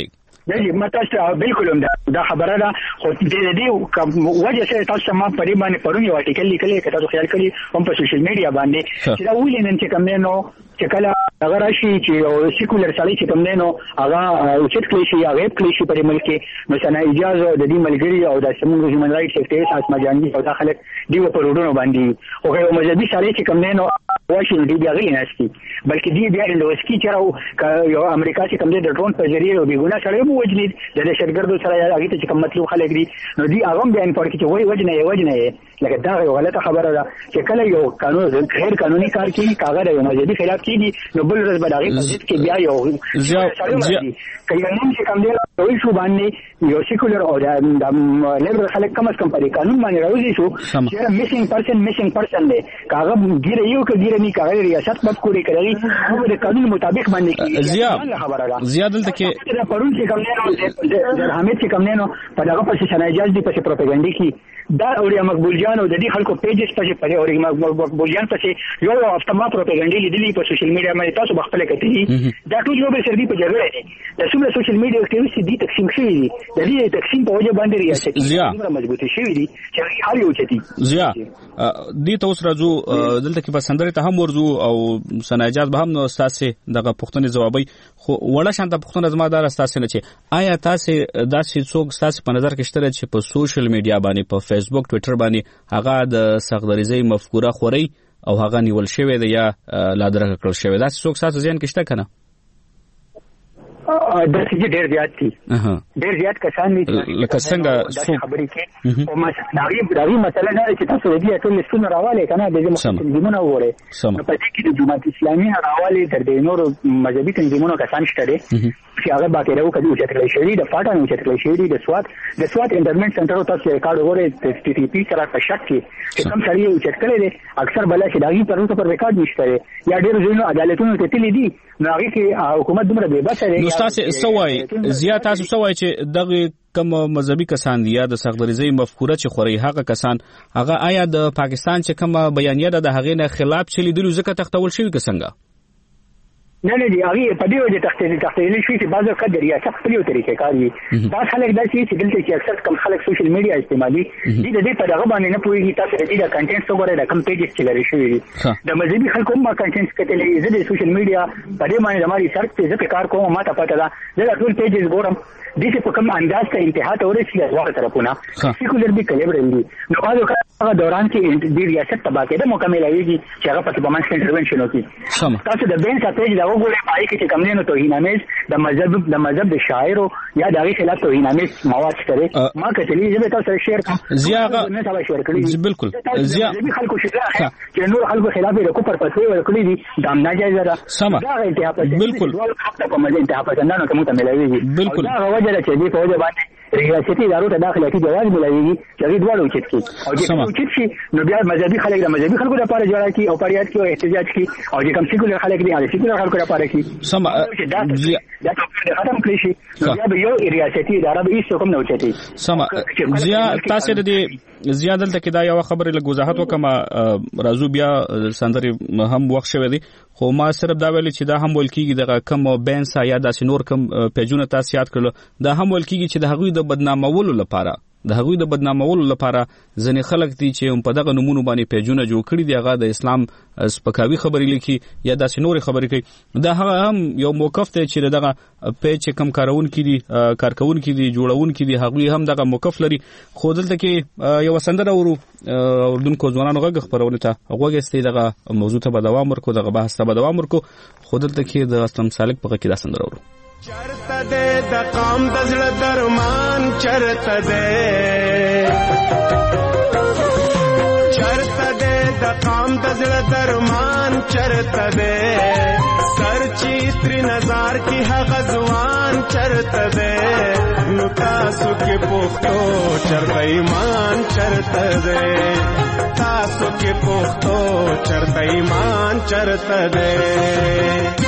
نه ماته بالکل دا خبره ده خو دې وجه سره تاسو ما په دې باندې پرون یو آرټیکل لیکلی که تاسو خیال کړئ هم په سوشل میډیا باندې چې دا ولې نن چې کوم نو چې کله هغه راشي چې سیکولر سړی چې کوم نو هغه اوچت کړی شي هغه کړی شي په ملک کې نو سنا اجازه د دې ملګری او د سیمون هیومن رائټس اکټیویسټ اسما جانجی او داخله دی په روډونو باندې او یو مذهبي سړی چې کوم نو واشي دی بیا غلی ناشتي بلکې دی بیا اندوسکی چې یو امریکا چې کوم د ډرون په ذریعہ او بیګونه سره مو وجني د دهشتګردو سره هغه ته کوم مطلب خلک دي نو دی هغه بیان پړ کې وای وجنه لکه دا یو غلطه خبره ده چې کله یو قانون غیر قانوني کار کوي کاغذ یو مذهبي خلاف کیږي نو بل ورځ بداغي په ضد کې بیا یو کله نن چې کوم دی وایي شو باندې یو سیکولر او د لیبرل خلک کم از کم په قانون باندې راوځي شو چې میسینګ پرسن دی کاغذ ګیره یو کې ګیره نه کاغذ ریاست مت کوي کوي هغه د قانون مطابق باندې کیږي زیادل ته کې پرون چې کوم نه د حمید چې کوم نه په دغه په شنایجاز دی په پروپاګاندا کې دا اوریا مقبول جان او د دې خلکو پیجز په اوریا مقبول جان پسې یو افتما پروپاګاندا لیدلې په سوشل میډیا باندې تاسو بخپل کتلی دا ټول یو به سر دی په جګړه دي د څومره سوشل میډیا اکټیویسټ دي تقسیم شوی دي د دې تقسیم په وجه باندې ریاست څومره مضبوطی شوی دي چې هر یو چتي زیا دې ته اوس راځو دلته کې بسندري ته هم ورزو او سناجات به هم نو تاسو دغه پښتني جوابي خو وړه شانته پښتنه زما دار تاسو نه چې آیا تاسو داسې څوک تاسو په نظر کې شته چې په سوشل میډیا باندې په فیسبوک ټوئیټر باندې هغه د سغدریزي مفکوره خوري او هغه نیول شوی دی یا لا درک کړل شوی دا څوک تاسو ځین کې شته کنه د سې ډېر زیات دي ډېر زیات کسان دي لکه څنګه خبرې کې او ما دا مثلا نه چې تاسو دې ټول څونه راواله کنه د تنظیمونو وره په دې کې د جماعت اسلامي راواله تر دې نور مذهبي تنظیمونو کسان شته چې هغه باندې راو کړي چې تللی شوی د پټانو چې تللی شوی د سوات انټرنیټ سنټر تاسو ریکارډ وره ټي ټي پی سره په شک کې چې کوم سړی یو چټ کړي دي اکثر بل چې داغي پر ریکارډ نشته یا ډېر ځینو عدالتونو ته تللی دي نو هغه کې حکومت دومره به بس دی تاسو سوای زیات تاسو سوای چې دغه کوم مذهبي کسان دي یا د سغدریزي مفکوره چې خوري هغه کسان هغه آیا د پاکستان چې کوم بیانیه د هغې نه خلاف چلی دي ځکه تختول شوی څنګه نه دي هغه په دې وجه تختیل شي چې بعضو کډ ریاست په یو طریقې کاری دا خلک دا چې دلته چې اکثر کم خلک سوشل میډیا استعمالي دي د دې په دغه باندې نه پوهیږي تاسو دې کنټینټ وګورئ د کم پیجز چې لري شوی دي د مذهبي خلکو ما کنټینټ کتلې زه د سوشل میډیا په دې باندې زماري سرچ ته ځکه کار کوم ما ته پته ده زه ټول پیجز ګورم دې چې په کوم انداز ته انتها ته ورسېږي هغه طرفونه سیکولر دي کلیبرل دي نو هغه دوران کې د ریاست تبا کېده مکمل ویږي چې هغه په کومه انټرونشن وکړي تاسو د بین ساتل دا وګورئ پای کې چې کوم نه توهینامیز د مذهب د شاعر یا د خلاف توهینامیز مواد سره ما کتلې چې تاسو سره شیر کړم زیاغه نه شیر کړی بالکل زیا خلکو چې نور خلکو خلاف د کوپر پسې ورکړي دي دا ناجایز ده دا انتها بالکل په مزه انتها پسندانو ته مکمل ویږي بالکل دا وجه ده چې دې په وجه باندې ریاستي ادارو ته داخله کې جواز ملایوي چې هغه دواړو اوچت کی او چې اوچت شي نو بیا مذهبي خلک د مذهبي خلکو لپاره جوړه کی او پریاد کی او احتجاج کی او چې کوم سیکولر خلک دي هغه سیکولر خلکو لپاره کی سم دا ختم کړی شي نو بیا یو ریاستي اداره به هیڅ کوم نه اوچتي سم زیا تاسو د زیادل ته دا یو خبره له وضاحت وکما راځو بیا سندري هم وخت شوی دی خو ما صرف دا ویل چې دا هم ولکیږي د کم بینس یا د سينور کم پیجونه تاسو یاد کړل دا هم ولکیږي چې د هغوی د بدنامولو لپاره ځنې خلک دي چې په دغه نمونه باندې پیجونه جوړ کړي دي هغه د اسلام سپکاوي خبرې لیکي یا د سينور خبرې کوي دا هغه هم یو موقف دی چې دغه پیج کم کارون کړي دي جوړون کړي دي هغوی هم دغه موقف لري خو دلته کې یو سندره اردوونکو ځوانانو غږ خبرونه ته غوږ استي دغه موضوع ته به دوام ورکو دغه بحث ته به دوام ورکو خو دلته کې د اسلام سالک په کې دا سندره ورو چرته دې د قام د زړه درمان چرته دې د قام د زړه درمان چرته دې سر چې تر نظر کې هغه ځوان چرته دې نو تاسو کې پښتو چرته ایمان چرته دې تاسو کې پښتو چرته ایمان چرته دې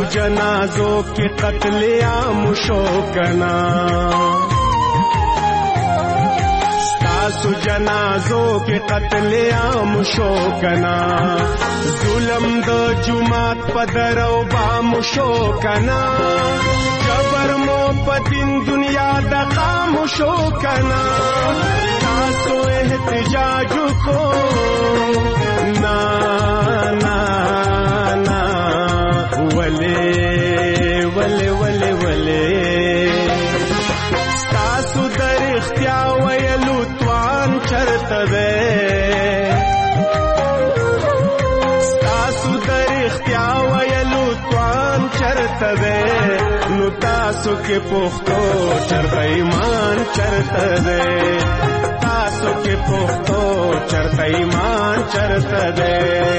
جنازوں کے قتل عام شو کنا ستاسو جنازوں کے قتل عام شو کنا ظلم د جماعت پدر او بام شو کنا جبر مو پدین دنیا د قام شو کنا تاسو احتجاج کو نا نا نا ولے ولے ولے ولے ستاسو در اختیار ویلو توان چرته ده ستاسو در اختیار ویلو توان چرته ده نو تاسو کې پښتو چرته ایمان چرته ده تاسو کې پښتو چرته ایمان چرته ده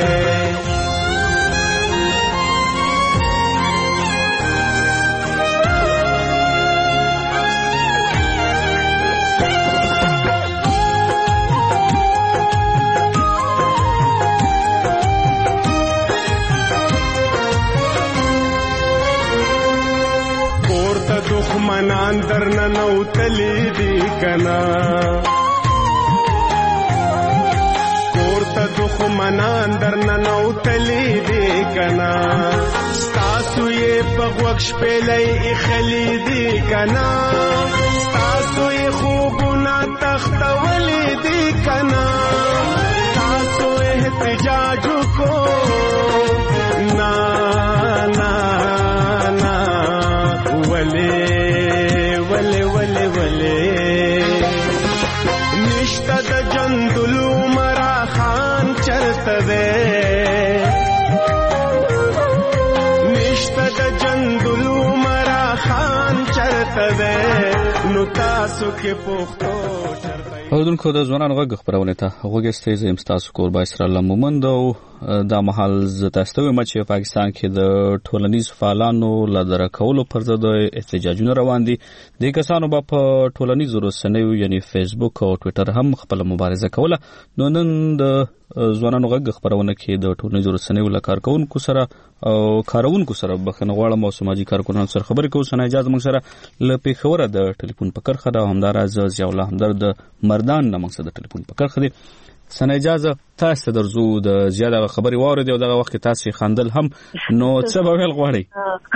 دخمنان در ننو تلی دی کنا کورتا دخمنان در ننو تلی دی کنا ستاسو یہ پغوکش پیلی اخلی دی کنا ستاسو یہ خوبونا تختولی دی کنا ستاسو احتجاج کو نا نا نا ولے ولے ولے ولے نشتا دا جندلو مرا خان چرتا دے نشتا دا جندلو مرا خان چرتا دے نو تاسو کے پختو چرتا اودونکو د ځوانانو غږ خپرونه ته غوږستئ زه یم ستاسو کوربا اسرائیل مومند او دا مهال زه تاسو ته وایم چې پاکستان کې د ټولنیز فعالانو له درک کولو پر ضد احتجاجونه روان دي د کسانو په ټولنیزو رسنیو یعنی فیسبوک او ټوئیټر هم خپل مبارزه کوله نو نن د ځوانانو غږ خپرونه کې د ټولنیزو رسنیو له کارکونکو سره او کارونکو سره بخښنه غواړم او سماجی کارکونانو سره خبرې کوو سنا اجازه موږ سره له پیښوره د ټلیفون په کرخه دا همداراز ضیاء الله همدرد مردان نه موږ سره د ټلیفون په کرخه دي سنا اجازه تاسو درځو د زیاده خبري واورید او دغه وخت تاسو خندل هم نو څه به ویل غواړئ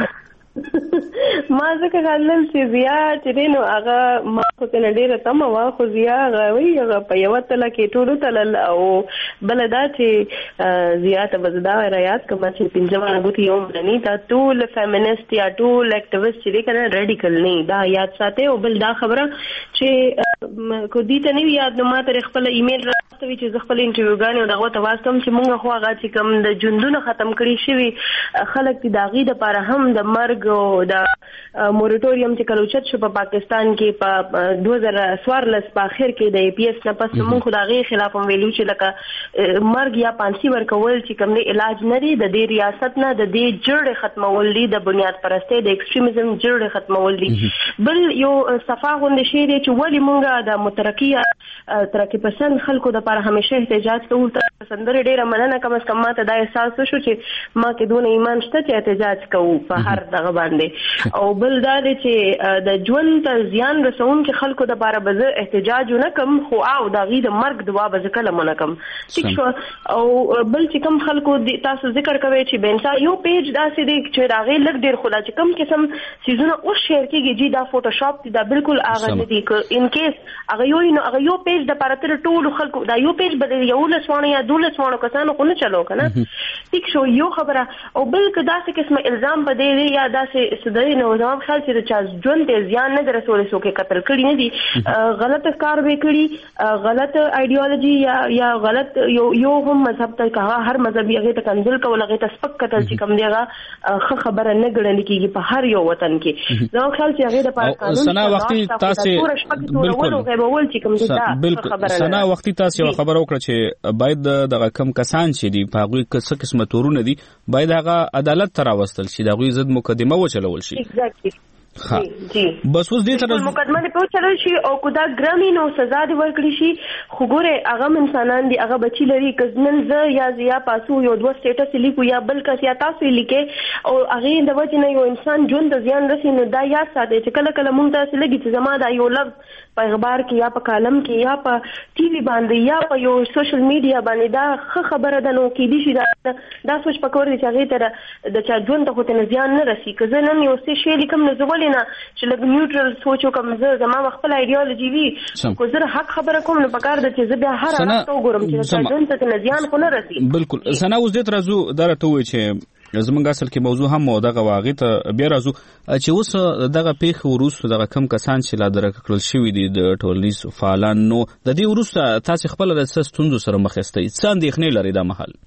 ما ځکه خلل چې زیا چې نو هغه ما خو ته ډیره تم وا خو زیا غوي هغه په یو تل کې ټولو تل او بل دا چې زیا ته وزدا رایات کوم چې پنځمه غوتی یو منی تا ټول فیمینست یا ټول اکټیویست چې کنه ریډیکل نه دا یاد ساتي او بل دا خبره چې کو دي ته نه یاد نو ما ته خپل ایمیل راستوي چې خپل انټرویو غانې او دغه تواستم چې مونږ خو هغه چې کوم د جندونو ختم کړی شوی خلک دي داغي د لپاره هم د مرګ او د مورټوریم چې کلوچت شو په پاکستان کې په 2014 په اخر کې د پی ایس نه پس موږ خدای خلاف هم ویلو چې لکه مرګ یا پانسی ورکول چې کوم علاج نه دی د دې ریاست نه د دې جوړه ختمول دي د بنیاد پرسته د ایکستریمزم جوړه ختمول دي بل یو صفه غونډه شي چې ولی موږ د مترقیه ترقی پسند خلکو د لپاره همیشه احتجاج کوو تر سندره ډیره مننه کوم کم ماته دا احساس شو چې ما کې دونه ایمان شته چې احتجاج کوو په هر دغه باندې او بل دا چې د ژوند ته زیان رسون کې خلکو د لپاره به احتجاج نه کوم خو او د غي د مرګ دوا به ځکه مونږ کوم ٹھیک شو او بل چې کوم خلکو تاسو ذکر کوي چې بنسا یو پیج داسې دی چې راغی لګ ډیر خلا چې کوم قسم سيزونه او شیر کېږي چې دا فوټوشاپ دی دا بالکل اغه نه دی ان کیس هغه یو پیج د لپاره تر ټول خلکو دا یو پیج به یو لسوانه یا دول لسوانه کسانو کو نه چلو کنه ٹھیک شو یو خبره او بل کدا څه قسمه الزام بده یا داسې سدای نو جواب خیال چې چا ژوند ته زیان نه درسول سو کې قتل کړي نه دي غلط کار به کړي غلط ایډیالوژي یا غلط یو هم مذهب ته کها هر مذهب یې ته کنزل کول هغه ته سپک قتل چې کم دیغه خبره نه ګڼل کیږي په هر یو وطن کې نو خیال چې هغه د قانون سنا وختي تاسو بالکل سنا وختي تاسو خبر وکړه چې باید دغه کم کسان چې دي په هغه څه قسمه تورونه دي باید هغه عدالت تر واستل شي دغه ضد مقدمه وچلول شي جی بس اوس دې تر مقدمه په چلل شي او کو دا ګرامي نو سزا دی ورکړي شي خو ګوره هغه انسانان دي هغه بچی لري کزنن ز یا پاسو یو دوه سټیټس لیکو یا بل کس یا تاسو لیکه او هغه د وجه نه یو انسان جون د زیان رسي نو دا یا ساده چې کله کله مونږ ته لګي چې زما دا یو لفظ په اخبار کې یا په کالم کې یا په ټي وي باندې یا په یو سوشل میډیا باندې دا خبره ده نو کې دي شي دا سوچ پکور دي چې هغه تر د چا ژوند ته هوته زیان نه رسي که زه نن یو څه شی لیکم نو زولې نه چې لږ نیوټرل سوچ وکم زما خپل ایډیالوژي وي کو زه حق خبره کوم نو پکار ده چې زه بیا هر حالت وګورم چې چا ژوند ته زیان خو نه رسي بالکل سنا اوس دې ترازو درته وای چې زمونږ اصل کې موضوع هم دغه واغې ته بیا راځو چې اوس دغه پیښه وروسته دغه کم کسان چې لا درک کړل شوي دي د ټولنیز فعالان نو د دې وروسته تاسو خپل د ستونزو سره مخ یاستئ څه اندېښنې لرئ دا مهال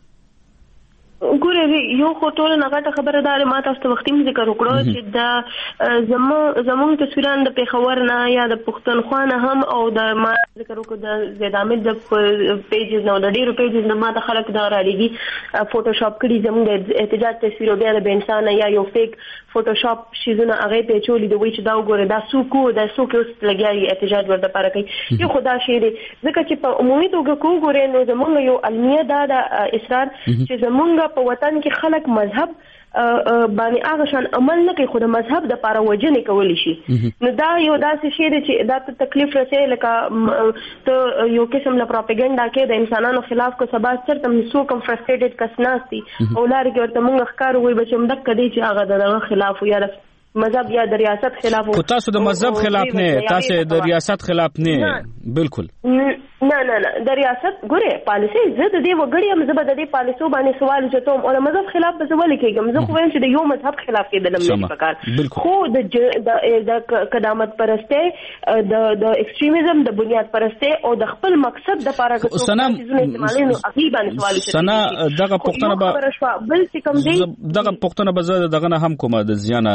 ګوره یو خو ټول نغټه خبره ده ما تاسو ته وختي ذکر وکړو چې دا زموږ تصویران د پیښور نه یا د پښتونخوا نه هم او د ما ذکر وکړو د زیدامل د پیجز نه د ډیرو پیجز نه ما د خلک دا راړيږي فوټوشاپ کړي زموږ د احتجاج تصویر بیا د انسان یا یو فیک فوټوشاپ شیزونه هغه په چولې د وای چې دا وګوره دا سوکو اوس لګیاي احتجاج ورته لپاره کوي یو خدا شي دی ځکه چې په عمومي توګه کو ګوره نو زموږ یو علمیه دا اصرار چې زموږ په وطن کې خلک مذهب باندې هغه شان عمل نه کوي خو د مذهب د لپاره وجنې کولی شي نو دا یو داسې شی دی چې دا ته تکلیف رسي لکه ته یو قسم له پروپاګاندا کې د انسانانو خلاف کو سبا چرته مسو کم فرستریټډ کس ناشتي او لار کې ورته موږ ښکار وي بچم دک کدي چې هغه دغه خلاف یا مذهب یا د ریاست خلاف او تاسو د مذهب خلاف نه تاسو د ریاست خلاف نه بالکل نه د ریاست ګوره پالیسي زه د دې وګړي هم زه به د دې پالیسو باندې سوال چتوم او د مذهب خلاف به زول کېږم زه خو وایم چې د یو مذهب خلاف کېدل نه پکار خو د قدامت پرسته د ایکستریمزم د بنیاد پرسته او د خپل مقصد د لپاره چې څه استعمالي نو عقیده سوال شي سنا دغه پښتنه به بل څه کوم دی دغه پښتنه به زه دغه نه هم کومه د زیانه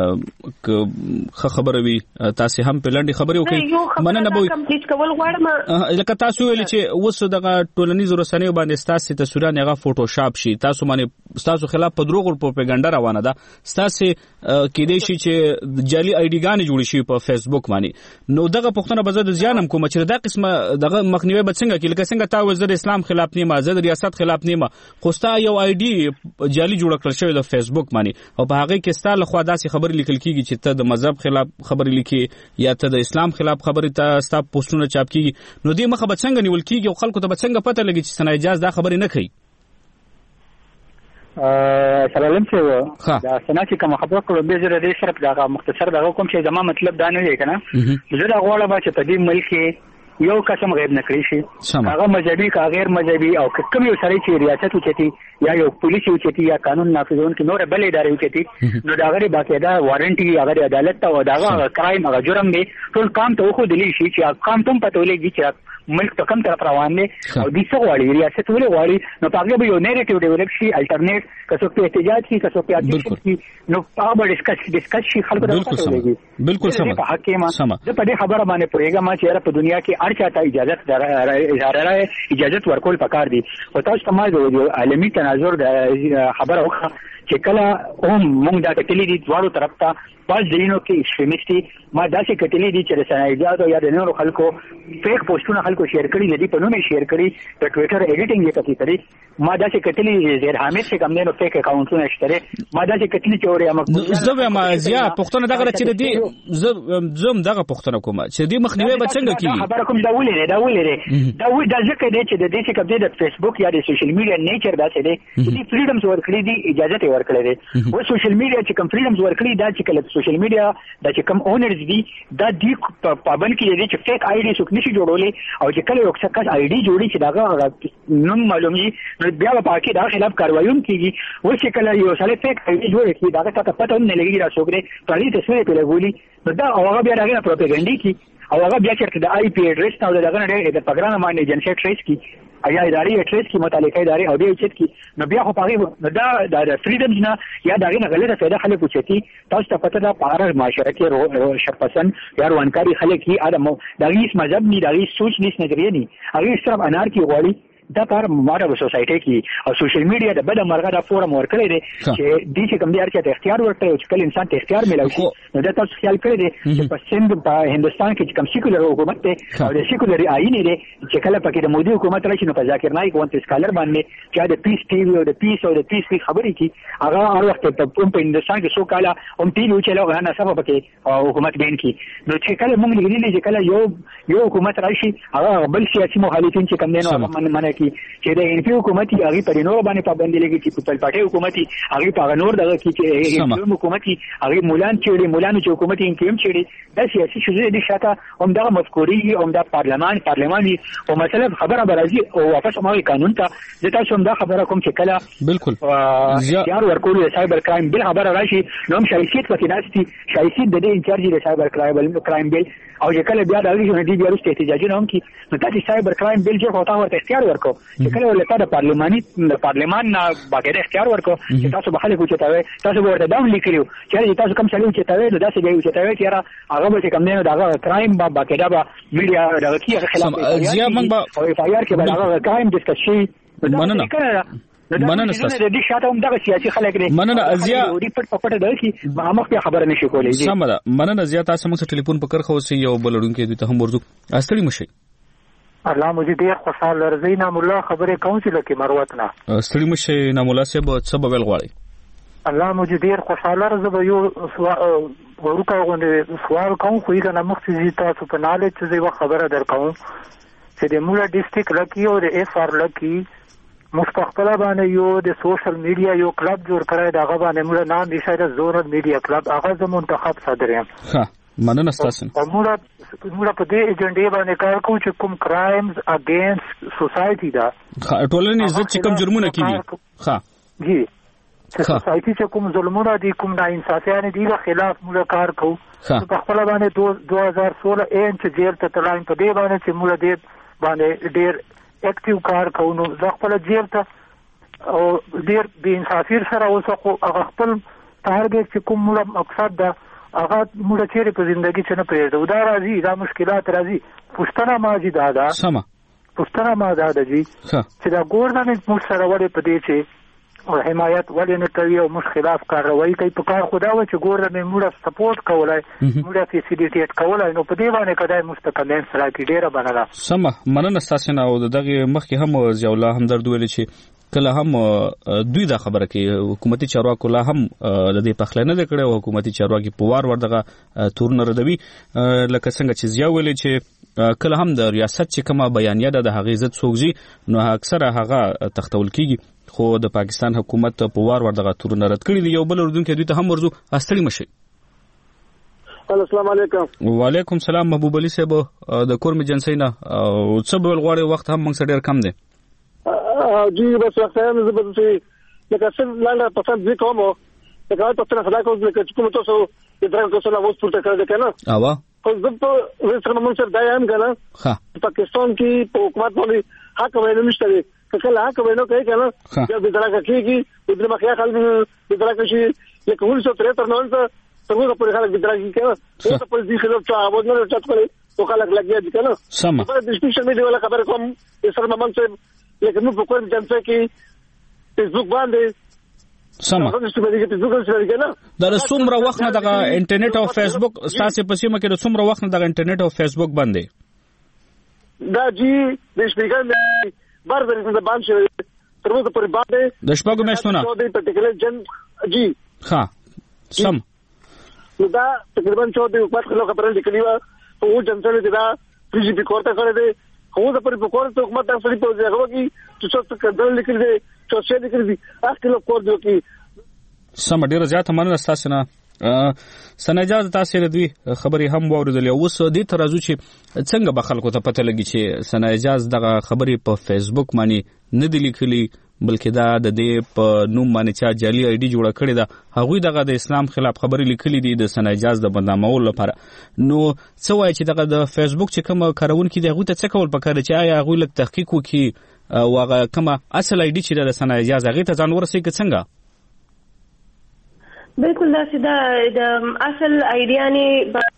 خبره وي تاسو هم پلانډي خبرې وکړي مننه به کمپلیټ کول غواړم لکه تاسو ویل چې اوس دغه ټولنیز رسنیو باندې تاسو تصویرونه هغه فوټوشاپ شي تاسو باندې تاسو خلاف په دروغ پروپاګاندا روانه ده تاسو کې دې شي چې جعلي آی ډي ګانې جوړ شي په فیسبوک باندې نو دغه پښتنه به زه د زیانم کوم چې دا قسمه دغه مخنیوي به څنګه کې لکه څنګه تاسو د اسلام خلاف نه زه د ریاست خلاف نه خو ستا یو آی ډي جعلي جوړ کړل شوی د فیسبوک باندې او په هغه کې ستاسو خو داسې خبر لیکل کیږي چې ته د مذهب خلاف خبرې لیکي یا ته د اسلام خلاف خبرې ته ستا پوسټونه چاپ کیږي نو دې مخه به څنګه نیول کیږي او خلکو ته به څنګه پته لګي چې سنا اجازه دا خبرې نه کوي سلام چې دا سنا چې کوم خبره کړو به زه دې سره دا مختصر دا کوم چې زما مطلب دا نه دی کنه زه دا غواړم چې په دې ملک یو قسم غیب نکړي شي هغه مذهبي کا غیر مذهبي او کوم یو سړی چې ریاست وچتي یا یو پولیس وچتي یا قانون نافذون کې نور بل ادارې وچتي نو دا غره باقاعده وارنټي هغه عدالت او دا کرایم هغه جرم دی ټول کام ته خو دلی شي چې کام ته پته ولګي چې ملک ته کم طرف روان دي او د څه غواړي ریاست ولې غواړي نو هغه به یو نیریټیو ډیولپ شي الټرنیټ کڅو په احتجاج شي کڅو په اکټیویټي شي نو هغه ډیسکس شي خلکو ته پته ولګي بالکل سم په حکیمه زه په دې خبره باندې پوهیږم چې په دنیا کې هر چاته اجازه ورکول پکار دي او تاسو ته ما د عالمي تناظر د خبره وکړه چې کله موږ دا کتلې دي دواړو طرف ته پاس دینو کې ایکستریمیستي ما داسې کتلې دي چې د سنایجات او یا د نورو خلکو فیک پوسټونه خلکو شیر کړي دي په نومې شیر کړي په ټوئیټر ایډیټینګ یې کړی ما داسې کتلې زیر حامد چې کوم نه فیک اکاونټونه شته ما داسې کتلې چې اوري مقبول زه ما زیا پښتنه دغه چې دي زم دغه پښتنه کوم چې دې مخنیوي به څنګه کیږي خبره کوم دا ولې دا ځکه دی چې د دې چې کوم د فیسبوک یا د سوشل میډیا نیچر داسې دی چې فریډمز ورکړي دي اجازه ته ورکړي دي او سوشل میډیا چې کوم فریډمز ورکړي دا چې کله سوشل میډیا دا چې کوم اونرز دي دا دی پابند کې دي چې فیک آی ډي څوک نشي جوړولې او چې کله یو څه آی ډي جوړي چې دا نوم معلومي نو بیا په پاکي دا خلاف کاروایي کیږي او چې کله یو څه فیک آی ډي جوړي چې دا څه پته نه لګي دا څوک دی په دې تصویر په لګولي نو دا هغه بیا راغلی پروپاګاندا کی او هغه بیا چې د آی پی ایډریس نو دغه نه د پروګرام باندې جنسیت ټریس کی ایا اداري ایډریس کی متعلقه اداري او دې چې کی نو بیا خو پاغي نو دا د فریډمز نه یا دغه نه غلطه فائدہ خلک وچتي تاسو ته پته دا پاره معاشره کې شپسن یا روانکاري خلک کی ادم دغه مذهب نه دغه سوچ نس نظریه نه هغه صرف انار کی غوړي دا پر ماډرن سوسایټي کې او سوشل میډیا د بده مرغه د فورم ورکړی دی چې د چې کوم دی ارچته اختیار ورکړي چې کله انسان ته اختیار ملوي شي نو دا تاسو خیال کړی دی چې په سند په هندستان کې کوم سیکولر حکومت دی او د سیکولر آئین دی چې کله پکې د مودي حکومت راشي نو په ذاکر نایک وانت سکالر باندې چې د پیس ټي وی او د پیس خبرې کی هغه هر وخت په هندستان کې سو کاله هم ټي وی چې له نه سبب کې حکومت بین کی نو چې کله موږ لګیلې چې کله یو حکومت راشي هغه بل سیاسي مخالفین چې کوم دینو مننه کی چې د ان پی حکومت هغه پر نور باندې پابندي لګي چې په پارټي حکومت هغه په نور دغه کې چې حکومت هغه مولان چې حکومت ان کېم چې د سیاسي شوزې د شاته هم دغه مذکوري هم د پارلماني او مثلا خبره برازي او واپس مو قانون ته د تاسو هم دا خبره کوم چې کله بالکل یار ورکول سایبر کرایم بل خبره راشي نو هم شایسیت پکې ناشتي شایسیت د انچارج د سایبر کرایم بل او چې کله بیا د اړیږي د بیا وروسته احتجاجي نه هم کی نو تاسو سایبر کرایم بل چې هوتا ورته اختیار ورکو چې کله ولته د پارلمان نه باقاعده اختیار ورکو چې تاسو به خلک وچتاوي تاسو ورته داون لیکلو چې تاسو کوم څه وچتاوي نو داسې دی وچتاوي چې هغه به کوم نه دا کرایم باقاعده به میډیا دغه کیه خلاف زیات موږ او اف آی آر کې به هغه کرایم ډیسکس شي مننه ستاسو د دې شاته هم دغه سیاسي خلک دي مننه ازیا ریپورت په پټه دی چې مخ په خبره نشي کولای سم ده مننه زیات تاسو موږ ټلیفون په کرخه اوسې یو بلډونکو دوی ته هم ورزو استړي مشي الله مجھے ډیر خوشاله رضی نام الله خبره کوم چې لکه مروت نه استړي مشي نام الله سبب سبب غواړي الله مجھے ډیر خوشاله رضی یو ورکه غونډه سوال کوم خو یې نه مخکې تاسو په نالج چې خبره درکوم چې د مولا ډیسټریکټ لکی او د اف ار لکی مستقبل باندې یو د سوشل میډیا یو کلب جوړ کړی دا غو باندې موږ نام نشای د زورل میډیا کلب هغه د منتخب صدر یم ها مننه تاسو موږ په دې ایجنډا باندې کار کوو چې کوم کرایمز اگینست سوسایټي دا ټولنې عزت چې کوم جرمونه کیږي ها جی سوسایټي چې کوم ظلمونه دي کوم ناانصافیان دي له خلاف موږ کار کوو په خپل باندې 2016 انچ جیل ته تلایم په دې باندې چې موږ دې باندې ډیر اکټیو کار کوو زه خپل جیل ته او ډیر بې انصافي سره اوسه خو هغه خپل ټارګټ چې کوم مقصد ده هغه موږ چیرې په ژوندۍ کې نه پرېږدو دا راځي دا مشکلات راځي پوښتنه ما جی دا سمه پوښتنه ما دا ده جی چې دا ګورنمنت موږ سره ولې په دې چې او حمایت ولې نه کوي او موږ خلاف کاروي کوي په کار خدا و چې ګورنمنت موږ سپورټ کولای موږ فیسیلیټیټ کولای نو په دې باندې کدای مستقلین سره کې ډیره بناله سمه مننه تاسو نه او دغه مخکې هم ضیاء الله همدرد ویل چې کله هم دوی دا خبره کوي حکومتي چارواکو لا هم د دې پخلنه د کړه او حکومتي چارواکي په وار وردغه تورن ردوي لکه څنګه چې ضیاء ویل چې کله هم د ریاست چې کومه بیانیه ده د هغه عزت سوګزي نو اکثره هغه تختول کیږي خو د پاکستان حکومت په وار وردغه تورن رد کړی دی یو بل اردوونکو دوی ته هم ورزو استړي مشي السلام علیکم وعلیکم السلام محبوب علي صاحب د کورم جنسینا او څه بل غواړي وخت هم موږ ډیر کم دی جی بس وخت هم زبر چې لکه څنګه لاله پسند دي کوم لکه تاسو خلا کوم لکه کوم تاسو د درنګ تاسو لا وڅ پورته کړی کنه اوا خو زه په سره موږ سره دایم کنه ها پاکستان کې په حکومت باندې حق وینم نشته کله حق وینو کوي کنه چې د درنګ کېږي د مخیا خلک د درنګ شي لکه 1973 نه څنګه په خلک د درنګ کې څه په دې خلاف چې اواز نه چت کړي او خلک لګیا دي کنه سم په دې سوشل میډیا ولا خبر کوم سره موږ څه لکه نو په کوم جنسه کې فیسبوک باندې سم دا څومره وخت نه دغه انټرنیټ او فیسبوک تاسو په سیمه کې څومره وخت نه دغه انټرنیټ او فیسبوک باندې دا جی د شپږم بار د باندې تر اوسه پورې باندې د شپږم میاشتونه د پټیکولر جن جی ها سم نو دا تقریبا 14 حکومت خلک خبره لیکلي و او جنسه دا پی جی پی کوړه کړې ده خو د پرې په کور ته حکومت تاسو په ځای غوږی چې څه کډل لیکل دي چې څه لیکل دي اخلو کور دی کې سم ډیر زیات مننه تاسو نه سنجاد تاسو دوی خبري هم واوریدل اوس دې ترازو چې څنګه به خلکو ته پته لګي چې سنجاد دغه خبري په فیسبوک باندې نه دی لیکلي بلکې دا د دې په نوم باندې چې جعلي آی ډي جوړه کړې ده هغوی دغه د اسلام خلاف خبرې لیکلې دي د سنجاز د بدنامولو لپاره نو څه وایي چې دغه د فیسبوک چې کوم کارونکي دي هغوی ته څه کول پکار چې آیا هغوی لږ تحقیق وکړي او هغه کومه اصل آی ډي چې د سنجاز هغې ته ځان ورسوي که څنګه بالکل داسې د اصل آی ډي یعنې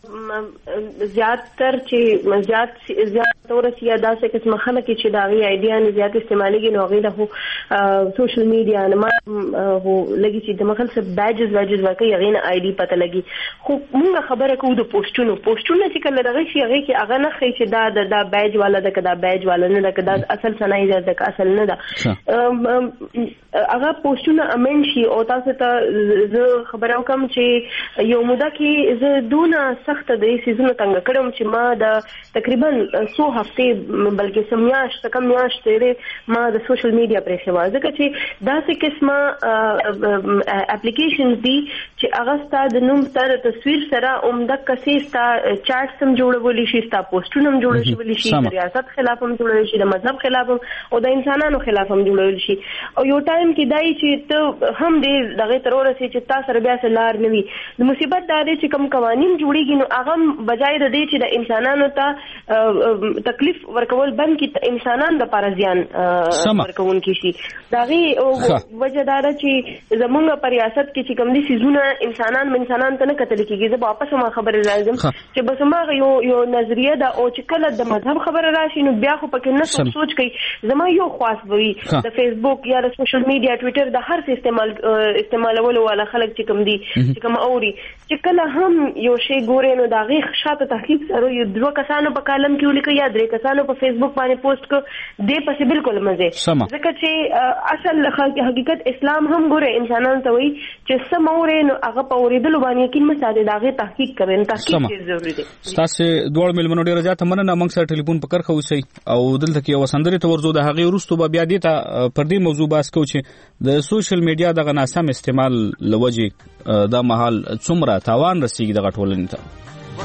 زیاتر چې زیات تور سیاده څه قسم خلک چې دا غي ایډیا نه زیات استعمالي نو غي له سوشل میډیا نه ما هو لګي چې د مخل څخه بیجز ورکې غي نه آی ډي پته لګي خو موږ خبره کوو د پوسټونو چې کله دغه شي هغه کې هغه نه خي چې دا بیج والا د کدا بیج والا نه د کدا اصل سنای د اصل نه ده هغه پوسټونه امن شي او تاسو ته زه خبره وکم چې یو موده کې زه دونه سخت د سيزونو څنګه کړم چې ما د تقریبا 100 هفته بلکې سمیاش تکم میاش تیرې ما د سوشل میډیا پرې خوا ځکه چې دا څه قسمه اپلیکیشنز دي چې هغه ستاسو د نوم تر تصویر سره عمده کسي ستاسو چارټ سم جوړول شي ستاسو پوسټونه هم جوړول شي د ریاست خلاف هم جوړول شي د مذهب خلاف هم او د انسانانو خلاف هم جوړول شي او یو ټایم کې دای چې ته هم دې دغه ترور سي چې تاسو سره بیا سلار نوي د مصیبت دا دی چې کوم قوانين جوړیږي نو هغه بجای د دې چې د انسانانو ته تکلیف ورکول بند کی انسانان د لپاره زیان ورکون کی شي داغي وجه دا چې زمونږ په ریاست کې چې کوم دي سيزونه انسانان ته نه کتل کیږي زه واپس ما خبره راځم چې بس ما یو نظریه دا او چې کله د مذهب خبره راشي نو بیا خو پکې نه سوچ کوي زما یو خاص وي د فیسبوک یا د سوشل میډیا ټوئیټر د هر استعمالولو والا خلک چې کوم دي چې کوم اوري چې کله هم یو شی ګوري نو دا غي شاته تحقیق سره یو دوه کسانو په کالم کې ولیکي یا درې کسانو په فیسبوک باندې پوسټ کو دې پسې بالکل مزه ځکه چې اصل حقیقت اسلام هم ګوره انسانانو ته وایي چې سموري نو هغه په اوریدلو باندې کې مساله دا غي تحقیق کوي تحقیق ډیر ضروری دی تاسو دوه ملمنو ډیر زیات مننه موږ سره ټلیفون په کرخه وسی او دلته کې یو سندري تورزو د هغه ورستو بیا دې ته پر دې موضوع باس کو چې د سوشل میډیا د ناسم استعمال لوجه دا محل څومره تاوان رسیږي د ټولنې ته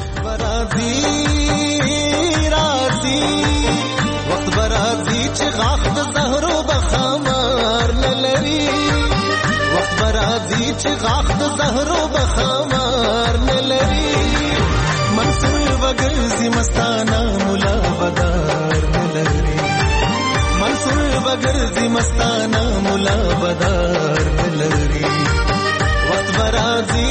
وقت برازي چې غاخ د زهرو بخمار نلري وقت برازي چې غاخ د زهرو بخمار نلري منصور وګرځي مستانه مولا بدار نلري منصور وګرځي مستانه مولا بدار نلري وقت برازي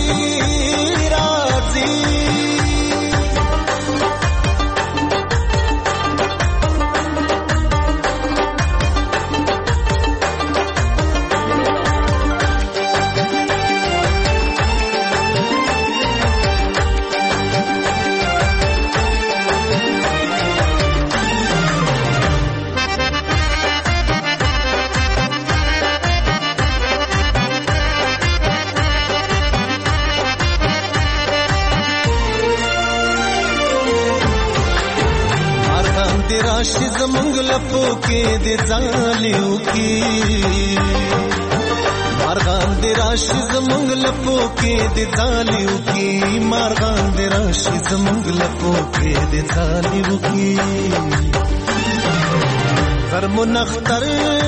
راشي زمونږ لپو کې د ځالیو کې مارغان د راشي زمونږ لپو کې د ځالیو کې مارغان د راشي زمونږ لپو کې د ځالیو کې غرم نختر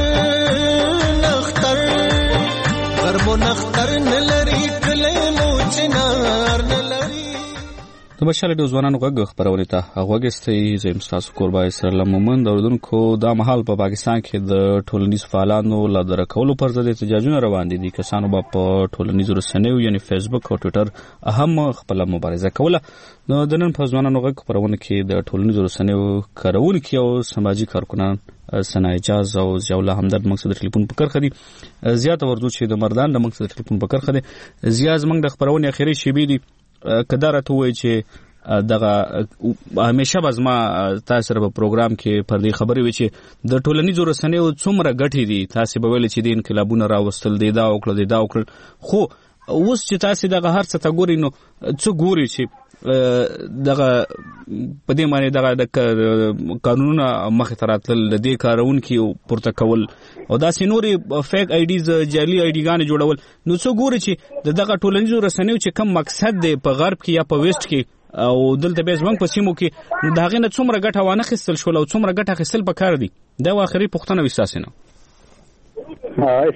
غرم نختر نلري کله مو چنار نلري د بشاله د ځوانانو غږ خبرولې ته غوږستې زم تاسو قربای سره لمومند اوردونکو دا محل په پاکستان کې د ټولنیز فعالانو لا درکولو پر ضد احتجاجونه روان دي کسانو په ټولنیزو رسنیو یعنی فیسبوک او ټوئیټر اهم خپل مبارزه کوله نو د نن په ځوانانو غږ خبرونه کې د ټولنیزو رسنیو کارونکو او سماجی کارکنان سنا اجازه او ضیاءالله همدرد مقصد ټلیفون په کرخه دي زیات ورزو چې د مردان د مقصد ټلیفون په کرخه دي زیاز موږ د خبرونه اخیری شیبې دي کدارت وای چې دغه همیشه بزما تاسو سره په پروګرام کې پر دې خبرې وي چې د ټولنیزو رسنیو څومره ګټې دي تاسو به ویل چې د انقلابونو راوستل دي دا وکړل خو اوس چې تاسو دغه هر څه ته ګورئ نو څه ګورئ چې دغه په دې معنی دغه د قانونونو مخې ته راتلل د دې کارونکو پورته کول او داسې نورې فیک آی ډیز جعلي آی ډیګانې جوړول نو څه ګوري چې دغه ټولنیزو رسنیو چې کم مقصد دی په غرب کې یا په ویسټ کې او دلته به زمونږ په سیمو کې نو د هغې نه څومره ګټه وانه خیستل شول او څومره ګټه اخیستل پکار دي دا آخري پوښتنه وي ستاسې نه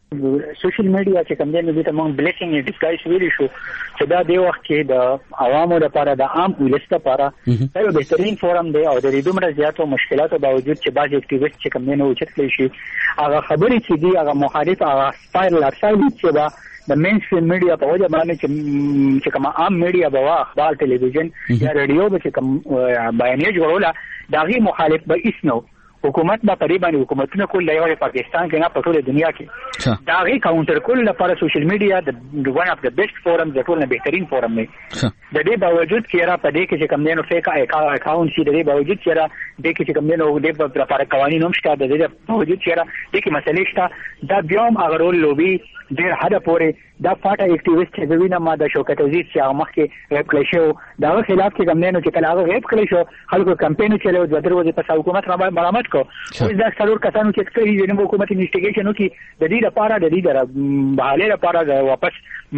سوشل میډیا چې کوم دی نو د موږ بلیسینګ ان ډیسګایز ویل شو چې دا د وخت کې د عوامو لپاره د عام ولس لپاره دا یو بهترین فورم دی او د دې دومره زیاتو مشکلاتو باوجود چې بعض اکټیویسټ چې کوم دی نو اوچت کړی شي هغه خبرې چې دی هغه مخالف هغه سپایرل اپسایډ چې دا د مین سټریم میډیا په وجه باندې چې کوم عام میډیا بوا اخبار ټلویزیون یا رادیو به چې کوم بیانیه جوړوله دا غي مخالف به اسنو حکومت با پرې باندې حکومتونه کول دی او پاکستان کې نه په ټوله دنیا کې دا غي کاونټر کول لپاره سوشل میډیا د ون اف د بیسټ فورم د ټولنه بهترین فورم دی د دې باوجود چې را په دې کې چې کوم دی نو فیک اکاونټ شي د دې باوجود چې را د کې چې کوم دی نو د لپاره قوانين هم شته د دې باوجود چې را د کې مسلې شته دا بیا هم هغه رول لوبي ډېر حد پورې دا فاټه اکټیویسټ چې وینم ما د شوکت عزیز چې هغه مخکې ریپ کړی شو دا خلاف کې کوم دی نو چې کله هغه ریپ کړی شو خلکو کمپاین چلو د دروازې په حکومت مرامت کو اوس دا څلور کسانو چې کړی دي نو حکومت انویسټیګیشن وکړي د دې لپاره د دې بحاله لپاره واپس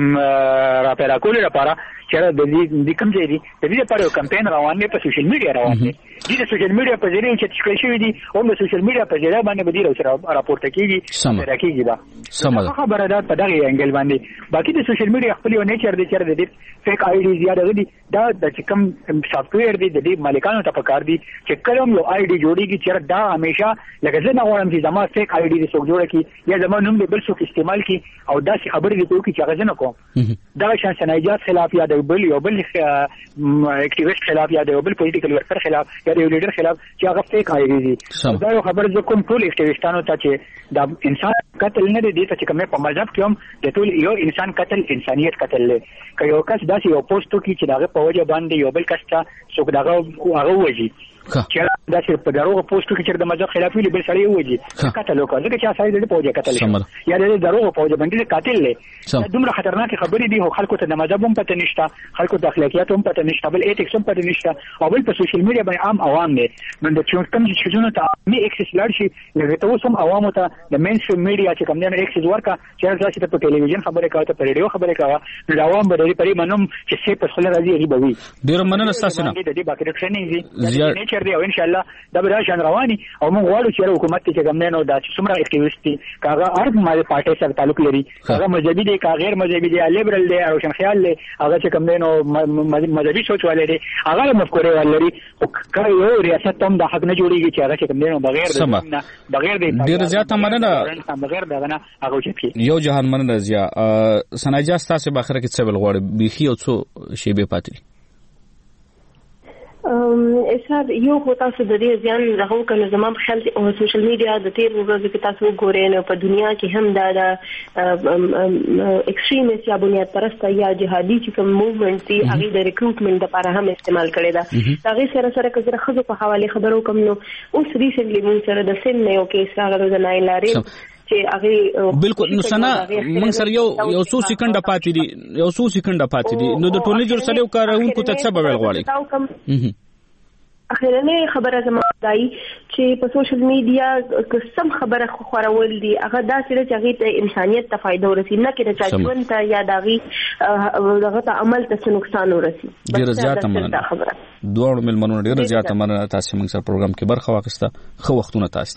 را پیدا کول لپاره چې د دې کوم ځای دی د دې لپاره یو کمپاین روان دی په سوشل میډیا روان دی د سوشل میډیا په ذریعہ چې تشکیل شوی دی او د سوشل میډیا په ذریعہ باندې به دی راپورته کیږي راکېږي دا خبره ده په دغه انګل باندې باقي د سوشل میډیا خپل یو نیچر دی چې د دې فیک آی ډی زیاده دي دا د کوم سافټویر دی د دې مالکانو ته پکار دي چې کله یو آی ډی جوړیږي چې دا همیشه لکه زه نه غواړم چې زما فیک آی ډی څوک جوړ کړي یا زما نوم دې بل څوک استعمال کړي او دا شي خبرې دې کوي چې هغه نه کوم دا شان سنایجات خلاف یا د بل یو بل اکټیویسټ خلاف یا د بل پولیټیکل ورکر خلاف یا د لیډر خلاف چې هغه فیک آی ډی دي دا یو خبر زه کوم ټول اکټیویسټانو ته چې دا انسان قتل نه دی چې کومه په مذهب کې هم د ټول یو انسان قتل انسانيت قتل دی که یو کس داسې یو پوسټ کوي چې داغه په وجه باندې یو بل کس ته څوک داغه هغه وږي چې دا چې په دروغ پوسټ کې چې د مذهب خلاف ویلي بل سړی وږي قتل وکړي ځکه چې اساسي د پوجا قتل یا د دروغ پوجا باندې قاتل دی دومره خطرناک خبرې دي خو خلکو ته د مذهب هم پته نشته خلکو د اخلاقیات هم پته نشته بل ایتکس هم پته نشته او بل په سوشل میډیا باندې عام عوام دي نو د کوم چې جنونو ته می اکسس لار شي لکه تاسو هم عوامو ته د مین سټریم میډیا چې کوم نه اکسس ورکا چې تاسو ته په ټلویزیون خبرې کوي ته په ریډیو خبرې کوي نو عوام به لري پرې منم چې څه په خپل راځي غیبوي ډیر مننه تاسو نه د دې باکره ټریننګ دي نیچر دی او ان شاء الله دا به شان رواني او موږ غواړو چې حکومت ته کوم نه دا چې څومره اکټیویسټ دي کاغه هر ماده پارټي سره تعلق لري کاغه مذهبي دي کاغه غیر مذهبي دي لیبرل دي او شن خیال دي هغه چې کوم نه مذهبي سوچ والے دي هغه مفکوره ولري او کله یو ریاست هم د حق نه جوړیږي چې هغه چې کوم نه بغیر د ډیر زیاته مننه بغیر دغه نه هغه چې یو جهان مننه زیا سناجاست تاسو باخره کې څه بل غوړ بيخي او څو شی به پاتې اسهاب یو خو تاسو د دې ځان راغو کنه زموږ خیال او سوشل میډیا د تیر ورځې کې تاسو ګورئ نو په دنیا کې هم دا ایکستریمیست یا بنیاد پرست یا جهادي چې کوم موومنت دی هغه د ریکروټمنټ لپاره هم استعمال کړي دا هغه سره کزره خزو په حواله خبرو کوم نو اوس ریسنټلی مون سره د سن نه یو کیس راغلو د نایلاري بالکل نو سنا موږ سره یو څو سکند پاتې دي نو د ټولنې جوړ سره کارونکو ته څه به ویل غواړي اخیرنه خبره زما دای چې په سوشل میډیا قسم خبره خورول دي هغه داسې چې هغه ته انسانيت ته فائدہ ورسي نه کې چې ژوند ته یا دغه ته عمل ته نقصان ورسي ډیر زیات مننه دوه ملمنو ډیر زیات مننه تاسو موږ سره پروګرام کې برخه واخیسته خو وختونه تاسو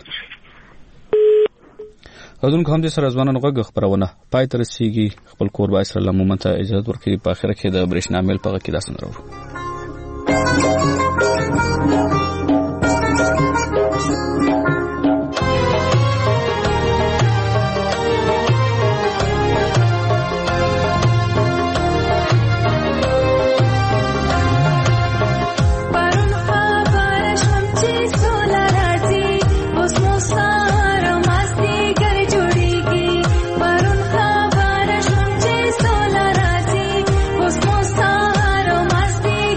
اذن کوم دي سره ځوانانو غږ خبرونه پای تر سیږي خپل کور با اسره لمومن ته اجازه ورکړي په اخر کې د برېښنا میل په کې داسن راو Masti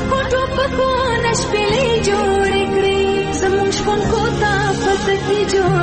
کوټو پکو نشپلې جوړ کړې زموږ شپون کو تا پتکي جوړ